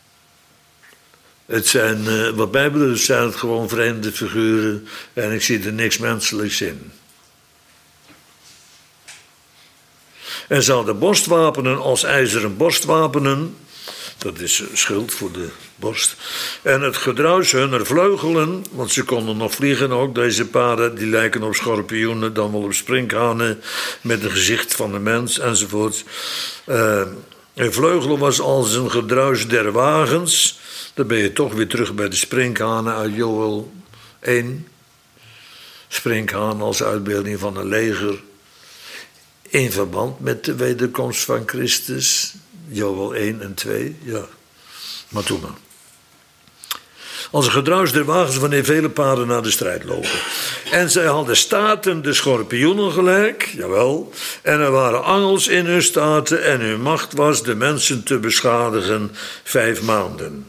S1: Het zijn, wat mij betreft zijn het gewoon vreemde figuren en ik zie er niks menselijks in. En ze hadden borstwapenen als ijzeren borstwapenen. Dat is schild voor de borst. En het gedruis hunner vleugelen, want ze konden nog vliegen ook, deze paarden, die lijken op schorpioenen, dan wel op sprinkhanen, met een gezicht van een mens enzovoort. Hun vleugelen was als een gedruis der wagens. Dan ben je toch weer terug bij de sprinkhanen uit Joël 1. Sprinkhaan als uitbeelding van een leger. In verband met de wederkomst van Christus. Joël 1 en 2, ja. Maar toen maar. Als een gedruis der wagens wanneer vele paarden naar de strijd lopen. En zij hadden staarten de schorpioenen gelijk, jawel. En er waren angels in hun staarten en hun macht was de mensen te beschadigen 5 maanden.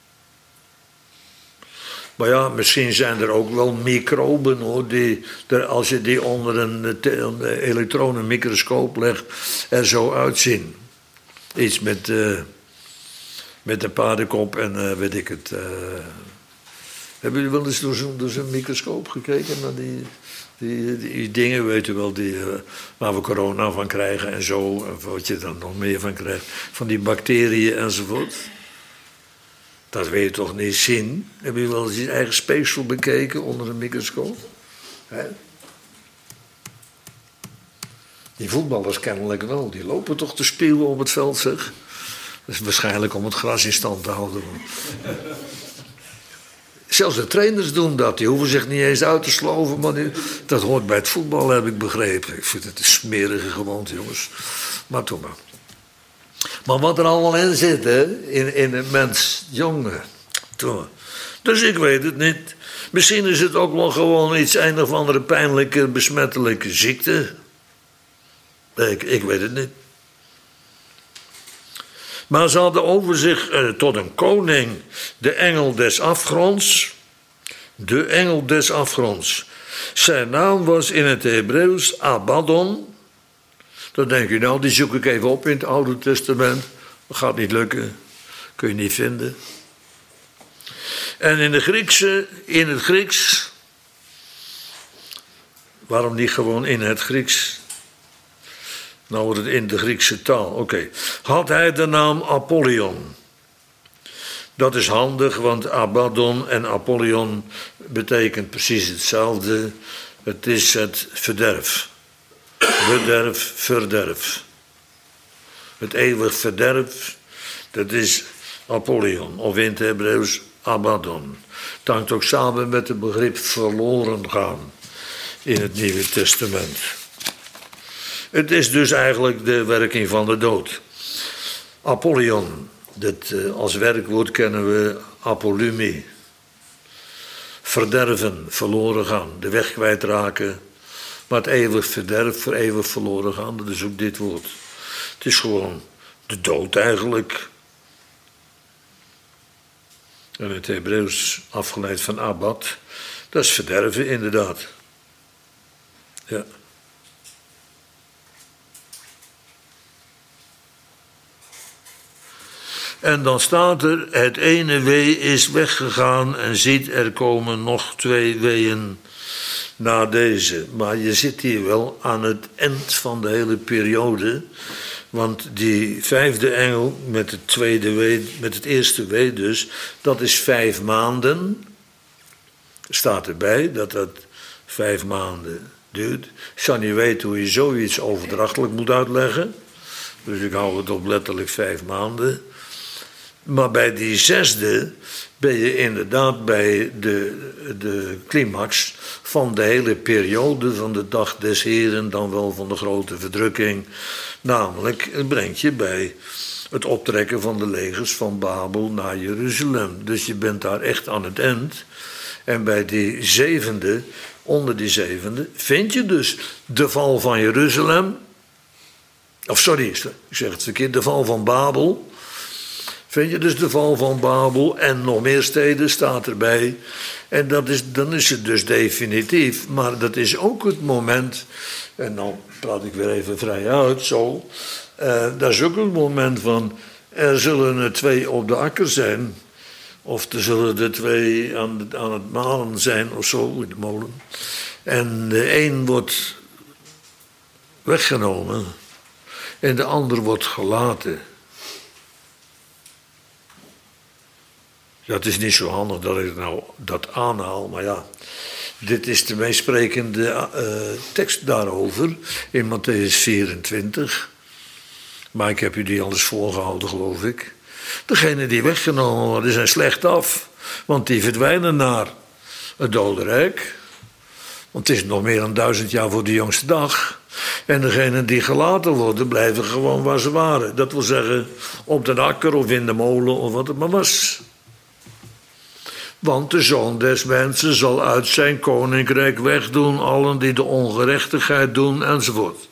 S1: Maar ja, misschien zijn er ook wel microben, hoor, als je die onder een elektronenmicroscoop legt, er zo uitzien. Iets met een paardenkop en weet ik het. Hebben jullie wel eens door zo'n microscoop gekeken naar die dingen, weet u wel, waar we corona van krijgen en zo, en wat je dan nog meer van krijgt, van die bacteriën enzovoort? Dat wil je toch niet zien? Heb je wel eens je eigen speeksel bekeken onder een microscoop? He? Die voetballers kennelijk wel, die lopen toch te spuwen op het veld, zeg. Dat is waarschijnlijk om het gras in stand te houden. Zelfs de trainers doen dat, die hoeven zich niet eens uit te sloven, maar dat hoort bij het voetbal, heb ik begrepen. Ik vind het een smerige gewoonte, jongens. Maar toch maar. Maar wat er allemaal in zit, hè, in een mens, jongen. Toch. Dus ik weet het niet. Misschien is het ook wel gewoon iets, een of andere pijnlijke, besmettelijke ziekte. Ik weet het niet. Maar ze hadden over zich tot een koning, de engel des afgronds. De engel des afgronds. Zijn naam was in het Hebreeuws Abaddon. Dan denk je, nou, die zoek ik even op in het Oude Testament. Dat gaat niet lukken. Kun je niet vinden. En in het Grieks. Waarom niet gewoon in het Grieks? Nou wordt het in de Griekse taal, oké. Had hij de naam Apollyon. Dat is handig, want Abaddon en Apollyon betekent precies hetzelfde. Het is het verderf. Bederf, verderf. Het eeuwig verderf, dat is Apollyon, of in het Hebreeuws Abaddon. Het hangt ook samen met het begrip verloren gaan in het Nieuwe Testament. Het is dus eigenlijk de werking van de dood. Apollyon, als werkwoord kennen we apollumie. Verderven, verloren gaan, de weg kwijtraken. Maar het eeuwig verderf, voor eeuwig verloren gaan, dat is ook dit woord. Het is gewoon de dood eigenlijk. En het Hebreeuws afgeleid van abad, dat is verderven inderdaad. Ja. En dan staat er, het ene wee is weggegaan en ziet, er komen nog 2 weeën na deze. Maar je zit hier wel aan het eind van de hele periode. Want die 5e engel met het tweede wee, met het eerste wee dus, dat is 5 maanden. Staat erbij dat dat 5 maanden duurt. Ik zou niet weten hoe je zoiets overdrachtelijk moet uitleggen. Dus ik hou het op letterlijk 5 maanden. Maar bij die 6e ben je inderdaad bij de climax van de hele periode van de dag des Heren, dan wel van de grote verdrukking. Namelijk, het brengt je bij het optrekken van de legers van Babel naar Jeruzalem. Dus je bent daar echt aan het eind. En bij die 7e, onder die 7e, vind je dus de val van Jeruzalem. Of sorry, ik zeg het verkeerd, de val van Babel. Vind je dus de val van Babel en nog meer steden staat erbij. En dan is het dus definitief. Maar dat is ook het moment, en dan praat ik weer even vrij uit zo. Dat is ook het moment van, er zullen er 2 op de akker zijn. Of er zullen er 2 aan het malen zijn of zo in de molen. En de een wordt weggenomen en de ander wordt gelaten. Ja, het is niet zo handig dat ik nou dat aanhaal, maar ja, dit is de meest sprekende tekst daarover in Mattheüs 24. Maar ik heb u die al eens voorgehouden, geloof ik. Degenen die weggenomen worden zijn slecht af, want die verdwijnen naar het dodenrijk. Want het is nog meer dan 1000 jaar voor de jongste dag. En degenen die gelaten worden, blijven gewoon waar ze waren. Dat wil zeggen, op de akker of in de molen of wat het maar was. Want de Zoon des Mensen zal uit zijn koninkrijk wegdoen allen die de ongerechtigheid doen enzovoort.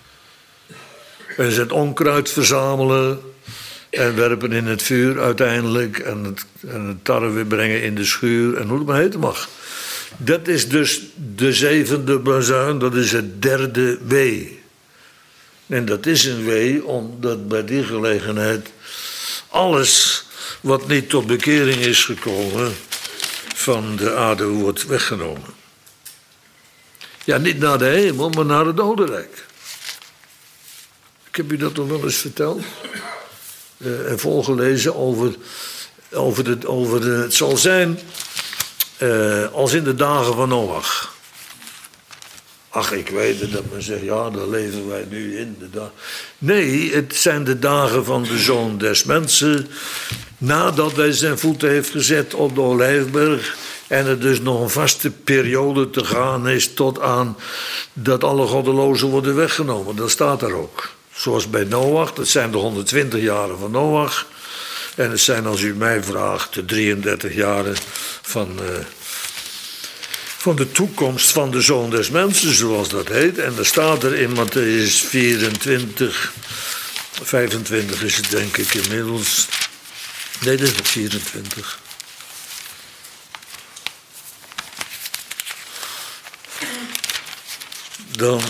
S1: En het onkruid verzamelen en werpen in het vuur uiteindelijk en het tarwe brengen in de schuur en hoe het maar heten mag. Dat is dus de 7e bazuin, dat is het 3e wee. En dat is een wee omdat bij die gelegenheid alles wat niet tot bekering is gekomen van de aarde wordt weggenomen. Ja, niet naar de hemel, maar naar het dodenrijk. Ik heb u dat nog wel eens verteld. En voorgelezen over het zal zijn als in de dagen van Noach. Ach, ik weet het, dat men zegt, ja, daar leven wij nu in. Nee, het zijn de dagen van de Zoon des Mensen. Nadat hij zijn voeten heeft gezet op de Olijfberg. En er dus nog een vaste periode te gaan is tot aan dat alle goddelozen worden weggenomen. Dat staat daar ook. Zoals bij Noach, dat zijn de 120 jaren van Noach. En het zijn, als u mij vraagt, de 33 jaren van de toekomst van de Zoon des Mensen, zoals dat heet. En er staat er in Mattheüs 24, 25 is het denk ik inmiddels. Nee, dat is nog 24. Dan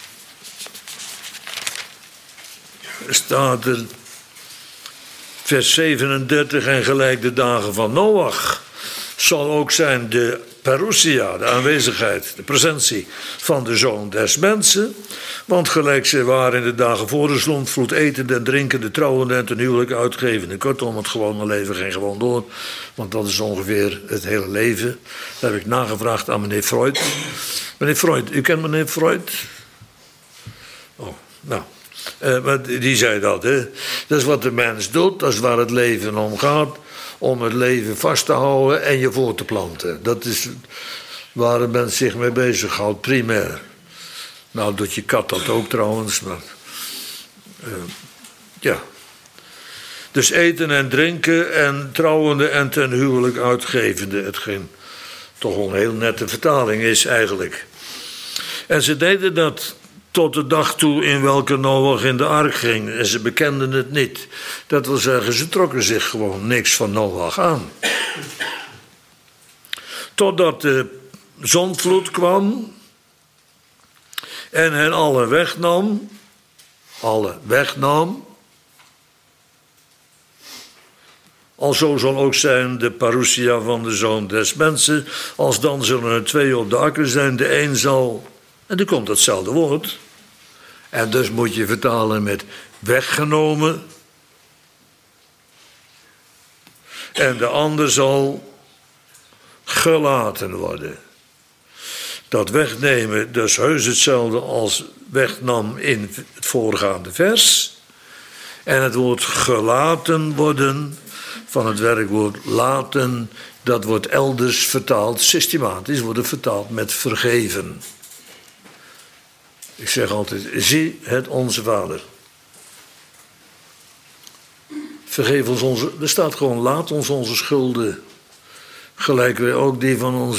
S1: staat er vers 37, en gelijk de dagen van Noach zal ook zijn de parousia, de aanwezigheid, de presentie van de Zoon des Mensen. Want gelijk zij waren in de dagen voor de zondvloed, etende en drinkende, trouwende en ten huwelijk uitgevende. Kortom, het gewone leven ging gewoon door. Want dat is ongeveer het hele leven. Dat heb ik nagevraagd aan meneer Freud. Meneer Freud, u kent meneer Freud? Oh, nou. Maar die zei dat, hè. Dat is wat de mens doet, dat is waar het leven om gaat. Om het leven vast te houden en je voor te planten. Dat is waar een mens zich mee bezighoudt, primair. Nou, doet je kat dat ook trouwens, maar... ja. Dus eten en drinken en trouwende en ten huwelijk uitgevende. Hetgeen toch wel een heel nette vertaling is eigenlijk. En ze deden dat tot de dag toe in welke Noach in de ark ging. En ze bekenden het niet. Dat wil zeggen, ze trokken zich gewoon niks van Noach aan. Totdat de zondvloed kwam en hen allen wegnam. Alle wegnam. Alzo zal ook zijn de parousia van de Zoon des Mensen. Als dan zullen er twee op de akker zijn. De een zal... En er komt hetzelfde woord. En dus moet je vertalen met weggenomen. En de ander zal gelaten worden. Dat wegnemen, dus heus hetzelfde als wegnam in het voorgaande vers. En het woord gelaten worden, van het werkwoord laten, dat wordt elders vertaald, systematisch wordt het vertaald met vergeven. Ik zeg altijd, zie het onze Vader. Vergeef ons onze, er staat gewoon, laat ons onze schulden. Gelijk wij ook die van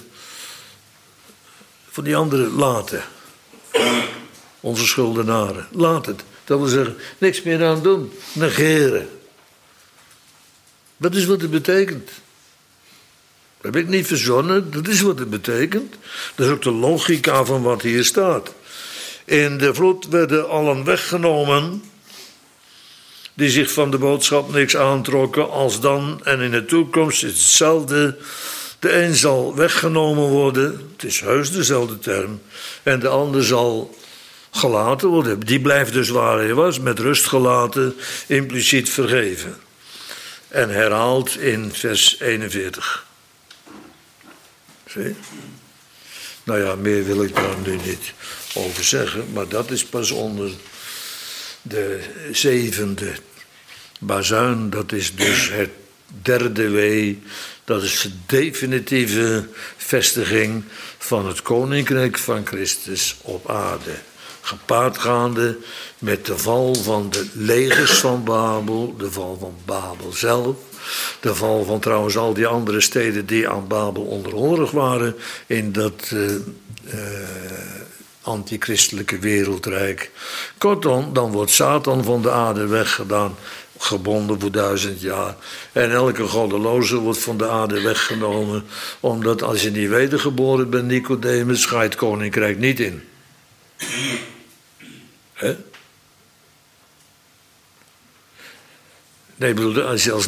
S1: die anderen laten. Onze schuldenaren. Laat het. Dat wil zeggen, niks meer aan doen. Negeren. Dat is wat het betekent. Dat heb ik niet verzonnen, dat is wat het betekent. Dat is ook de logica van wat hier staat. In de vloed werden allen weggenomen die zich van de boodschap niks aantrokken, als dan en in de toekomst is hetzelfde. De een zal weggenomen worden, het is heus dezelfde term, en de ander zal gelaten worden. Die blijft dus waar hij was, met rust gelaten, impliciet vergeven. En herhaald in vers 41. Zie? Nou ja, meer wil ik daar nu niet over zeggen, maar dat is pas onder de 7e bazuin. Dat is dus het derde wee. Dat is de definitieve vestiging van het koninkrijk van Christus op aarde. Gepaardgaande met de val van de legers van Babel, de val van Babel zelf, de val van trouwens al die andere steden die aan Babel onderhorig waren in dat antichristelijke wereldrijk. Kortom, dan wordt Satan van de aarde weggedaan, gebonden voor 1000 jaar. En elke goddeloze wordt van de aarde weggenomen, omdat als je niet wedergeboren bent, Nicodemus, ga je het koninkrijk niet in. Nee, ik bedoel, als je als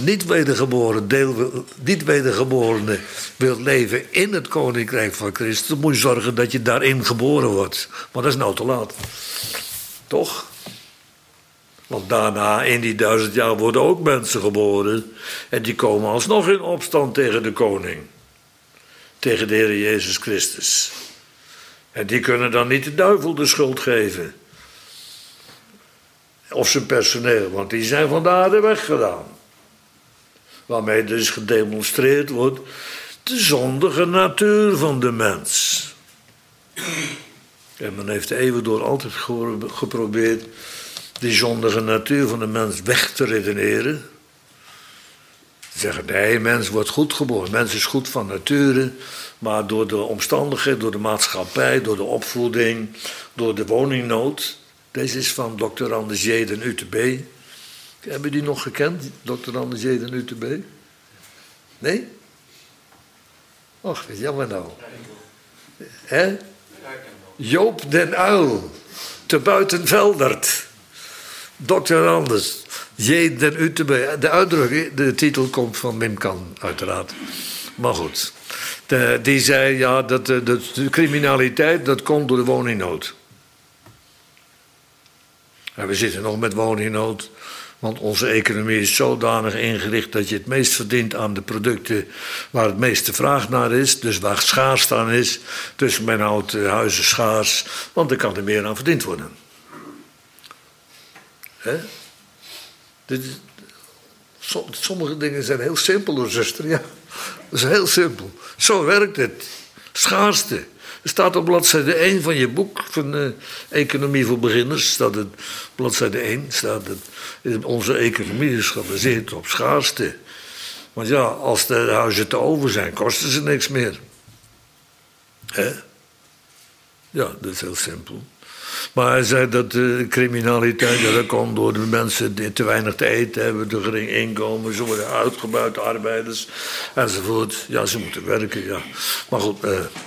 S1: niet wedergeborene wilt leven in het koninkrijk van Christus, dan moet je zorgen dat je daarin geboren wordt. Maar dat is nou te laat. Toch? Want daarna, in die 1000 jaar, worden ook mensen geboren. En die komen alsnog in opstand tegen de koning. Tegen de Heer Jezus Christus. En die kunnen dan niet de duivel de schuld geven. Of zijn personeel, want die zijn van de aarde weggedaan. Waarmee dus gedemonstreerd wordt de zondige natuur van de mens. En men heeft eeuwendoor altijd geprobeerd die zondige natuur van de mens weg te redeneren. Ze zeggen, nee, mens wordt goed geboren. Mens is goed van nature, maar door de omstandigheden, door de maatschappij, door de opvoeding, door de woningnood. Deze is van Dr. Anders Jeden UTB. Hebben die nog gekend, Dr. Anders Jeden UTB? Nee? Och, wat jammer nou. Hè? Joop den Uil, te Buitenveldert. Dr. Anders, Jeden UTB. De uitdrukking, de titel komt van Wim Kan, uiteraard. Maar goed. Die zei, ja, dat de criminaliteit, dat komt door de woningnood. En we zitten nog met woningnood, want onze economie is zodanig ingericht dat je het meest verdient aan de producten waar het meeste vraag naar is, dus waar schaarste aan is. Dus men houdt huizen schaars, want er kan er meer aan verdiend worden. Hè? Sommige dingen zijn heel simpel, hoor, zuster. Ja, dat is heel simpel. Zo werkt het. Schaarste. Er staat op bladzijde 1 van je boek van Economie voor Beginners, staat het, bladzijde 1, staat het, onze economie is gebaseerd op schaarste. Want ja, als de huizen te over zijn, kosten ze niks meer. Hè? Ja, dat is heel simpel. Maar hij zei dat de criminaliteit, dat komt door de mensen die te weinig te eten hebben, te gering inkomen, ze worden uitgebuit, arbeiders, enzovoort. Ja, ze moeten werken, ja. Maar goed,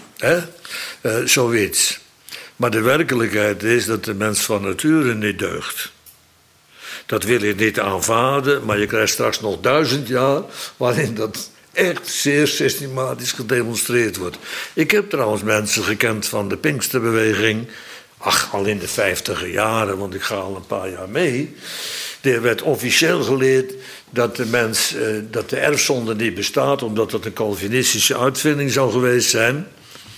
S1: zoiets. Maar de werkelijkheid is dat de mens van nature niet deugt. Dat wil je niet aanvaarden, maar je krijgt straks nog 1000 jaar waarin dat echt zeer systematisch gedemonstreerd wordt. Ik heb trouwens mensen gekend van de Pinksterbeweging, al in de 50e jaren, want ik ga al een paar jaar mee. Er werd officieel geleerd dat dat de erfzonde niet bestaat, omdat dat een Calvinistische uitvinding zou geweest zijn.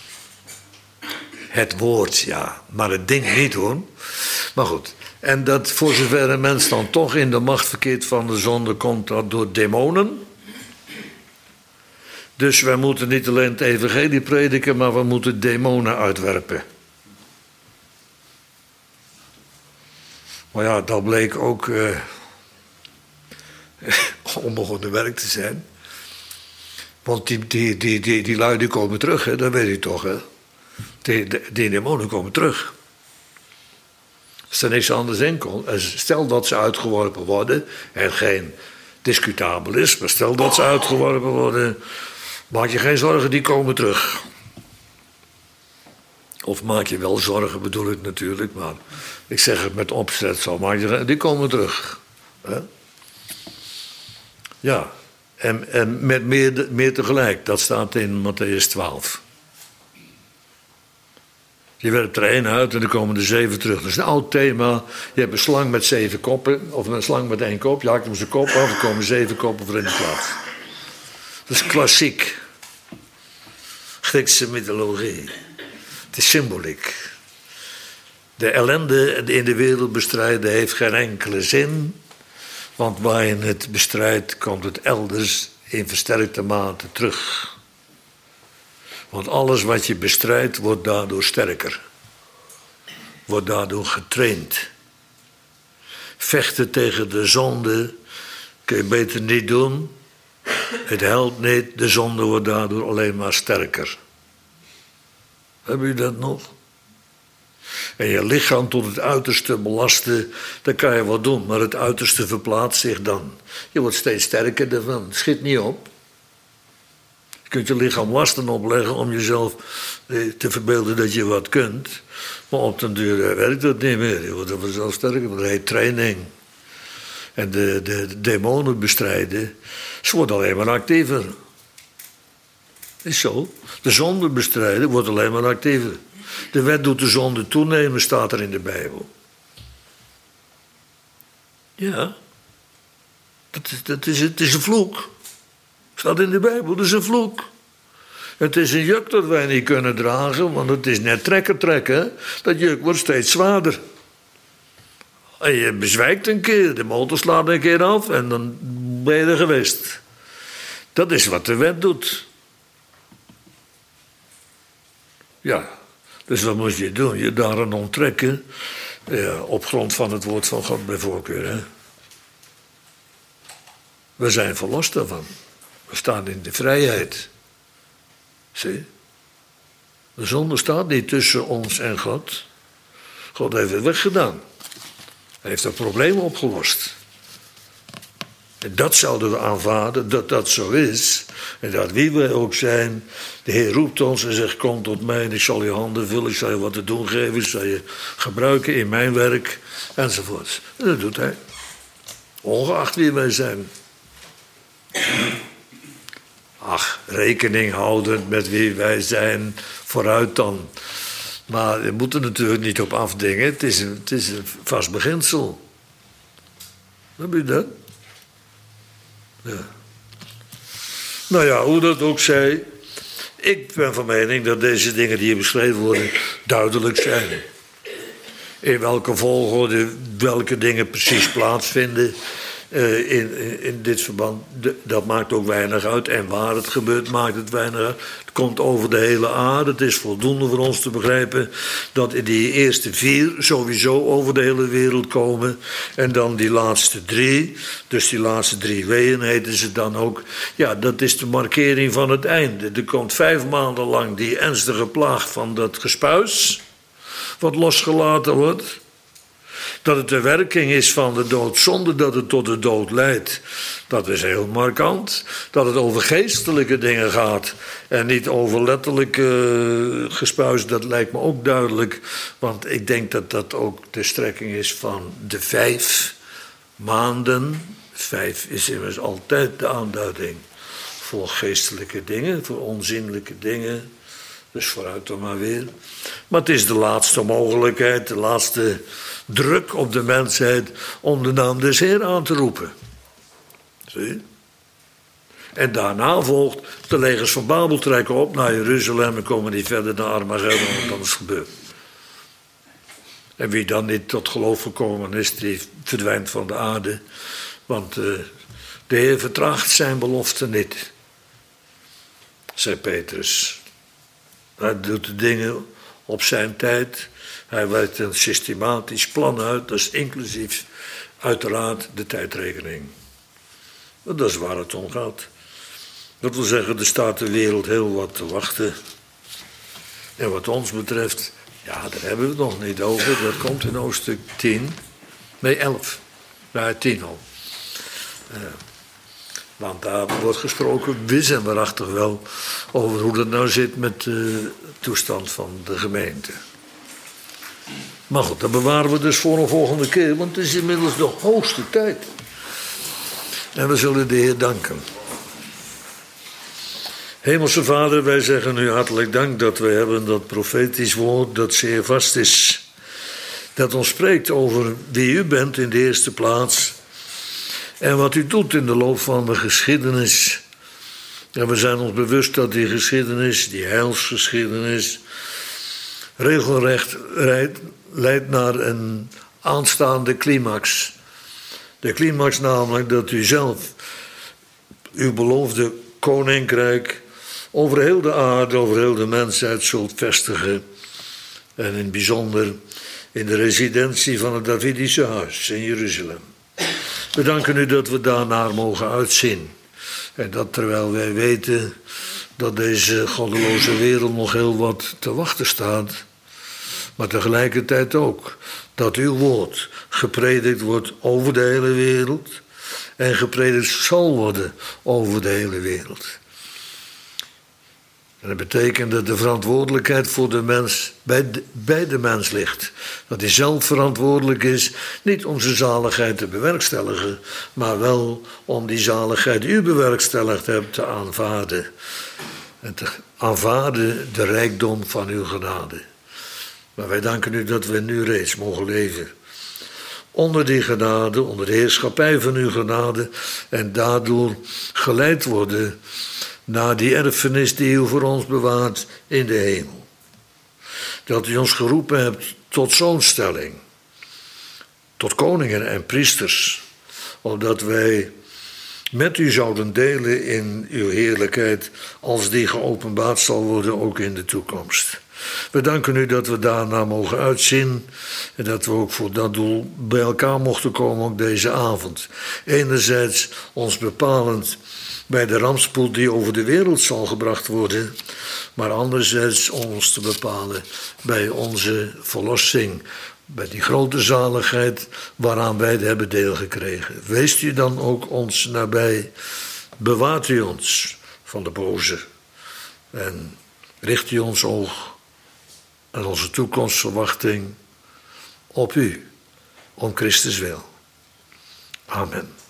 S1: Het woord, ja, maar het ding niet, hoor. Maar goed, en dat voor zover een mens dan toch in de macht verkeert van de zonde, komt dat door demonen. Dus wij moeten niet alleen het evangelie prediken, maar we moeten demonen uitwerpen. Maar ja, dat bleek ook onbegonnen werk te zijn. Want die lui die komen terug, hè, dat weet je toch, hè. Die demonen komen terug. Als er niks anders in komt, stel dat ze uitgeworpen worden, en geen discutabel is, maar stel dat ze uitgeworpen worden, maak je geen zorgen, die komen terug. Of maak je wel zorgen, bedoel ik natuurlijk, maar ik zeg het met opzet zo, die komen terug. Hè? Ja, en met meer tegelijk, dat staat in Mattheüs 12. Je werpt er 1 uit en dan komen er 7 terug. Dat is een oud thema. Je hebt een slang met 7 koppen, of een slang met 1 kop. Je haakt hem zijn kop af, er komen 7 koppen voor in de plaats. Dat is klassiek. Griekse mythologie. Het is symboliek. De ellende in de wereld bestrijden heeft geen enkele zin. Want waar je het bestrijdt, komt het elders in versterkte mate terug. Want alles wat je bestrijdt, wordt daardoor sterker. Wordt daardoor getraind. Vechten tegen de zonde kun je beter niet doen. Het helpt niet, de zonde wordt daardoor alleen maar sterker. Hebben jullie dat nog? En je lichaam tot het uiterste belasten, dat kan je wel doen, maar het uiterste verplaatst zich dan. Je wordt steeds sterker ervan, schiet niet op. Je kunt je lichaam lasten opleggen om jezelf te verbeelden dat je wat kunt. Maar op den duur werkt dat niet meer. Je wordt er vanzelf sterker, want dat heet training. En de demonen bestrijden, ze worden alleen maar actiever. Is zo. De zonde bestrijden wordt alleen maar actiever. De wet doet de zonde toenemen, staat er in de Bijbel. Ja. Het is een vloek. Staat in de Bijbel, dat is een vloek. Het is een juk dat wij niet kunnen dragen, want het is net trekken. Dat juk wordt steeds zwaarder. En je bezwijkt een keer, de motor slaat een keer af en dan ben je er geweest. Dat is wat de wet doet. Ja, dus wat moet je doen? Je daar aan onttrekken, op grond van het woord van God bij voorkeur. Hè? We zijn verlost daarvan. We staan in de vrijheid. Zie? De zonde staat niet tussen ons en God. God heeft het weggedaan. Hij heeft dat probleem opgelost. En dat zouden we aanvaarden, dat dat zo is. En dat wie wij ook zijn, de Heer roept ons en zegt, kom tot mij en ik zal je handen vullen, ik zal je wat te doen geven, ik zal je gebruiken in mijn werk, enzovoort. En dat doet hij. Ongeacht wie wij zijn. Ach, rekening houdend met wie wij zijn, vooruit dan. Maar je moet er natuurlijk niet op afdingen, het is een vast beginsel. Heb je dat? Ja. Nou ja, hoe dat ook zij, ik ben van mening dat deze dingen die hier beschreven worden duidelijk zijn. In welke volgorde welke dingen precies plaatsvinden in dit verband, dat maakt ook weinig uit. En waar het gebeurt, maakt het weinig uit. Het komt over de hele aarde. Het is voldoende voor ons te begrijpen dat in die eerste 4 sowieso over de hele wereld komen. En dan die laatste 3, dus die laatste 3 weeën heten ze dan ook. Ja, dat is de markering van het einde. Er komt 5 maanden lang die ernstige plaag van dat gespuis, wat losgelaten wordt. Dat het de werking is van de dood zonder dat het tot de dood leidt. Dat is heel markant. Dat het over geestelijke dingen gaat en niet over letterlijke gespuis, dat lijkt me ook duidelijk. Want ik denk dat dat ook de strekking is van de 5 maanden. 5 is immers altijd de aanduiding voor geestelijke dingen, voor onzinnelijke dingen. Dus vooruit dan maar weer. Maar het is de laatste mogelijkheid, de laatste druk op de mensheid om de naam des Heer aan te roepen. Zie je? En daarna volgt de legers van Babel trekken op naar Jeruzalem en komen niet verder naar Armageddon, want dan is het gebeurd. En wie dan niet tot geloof gekomen is, die verdwijnt van de aarde. Want de Heer vertraagt zijn belofte niet, zei Petrus. Hij doet de dingen op zijn tijd. Hij werkt een systematisch plan uit. Dat is inclusief uiteraard de tijdrekening. Dat is waar het om gaat. Dat wil zeggen, er staat de wereld heel wat te wachten. En wat ons betreft, ja, daar hebben we het nog niet over. Dat komt in hoofdstuk 10. Nee, 11. Ja, 10 al. Want daar wordt gesproken, wis en waarachtig wel, over hoe het nou zit met de toestand van de gemeente. Maar goed, dat bewaren we dus voor een volgende keer, want het is inmiddels de hoogste tijd. En we zullen de Heer danken. Hemelse Vader, wij zeggen u hartelijk dank dat we hebben dat profetisch woord dat zeer vast is. Dat ons spreekt over wie u bent in de eerste plaats. En wat u doet in de loop van de geschiedenis. En we zijn ons bewust dat die geschiedenis, die heilsgeschiedenis, regelrecht leidt naar een aanstaande climax. De climax namelijk dat u zelf uw beloofde koninkrijk over heel de aarde, over heel de mensheid zult vestigen. En in het bijzonder in de residentie van het Davidische huis in Jeruzalem. We danken u dat we daarnaar mogen uitzien. En dat terwijl wij weten dat deze goddeloze wereld nog heel wat te wachten staat. Maar tegelijkertijd ook dat uw woord gepredikt wordt over de hele wereld. En gepredikt zal worden over de hele wereld. En dat betekent dat de verantwoordelijkheid voor de mens bij de mens ligt. Dat hij zelf verantwoordelijk is, niet om zijn zaligheid te bewerkstelligen, maar wel om die zaligheid die u bewerkstelligd hebt te aanvaarden. En te aanvaarden de rijkdom van uw genade. Maar wij danken u dat we nu reeds mogen leven. Onder die genade, onder de heerschappij van uw genade. En daardoor geleid worden naar die erfenis die u voor ons bewaart in de hemel. Dat u ons geroepen hebt tot zoonstelling. Tot koningen en priesters. Opdat wij met u zouden delen in uw heerlijkheid, als die geopenbaard zal worden ook in de toekomst. We danken u dat we daarna mogen uitzien en dat we ook voor dat doel bij elkaar mochten komen ook deze avond. Enerzijds ons bepalend bij de rampspoed die over de wereld zal gebracht worden, maar anderzijds ons te bepalen bij onze verlossing, bij die grote zaligheid waaraan wij hebben deel gekregen. Weest u dan ook ons nabij, bewaart u ons van de boze en richt u ons oog en onze toekomstverwachting op u, om Christus wil. Amen.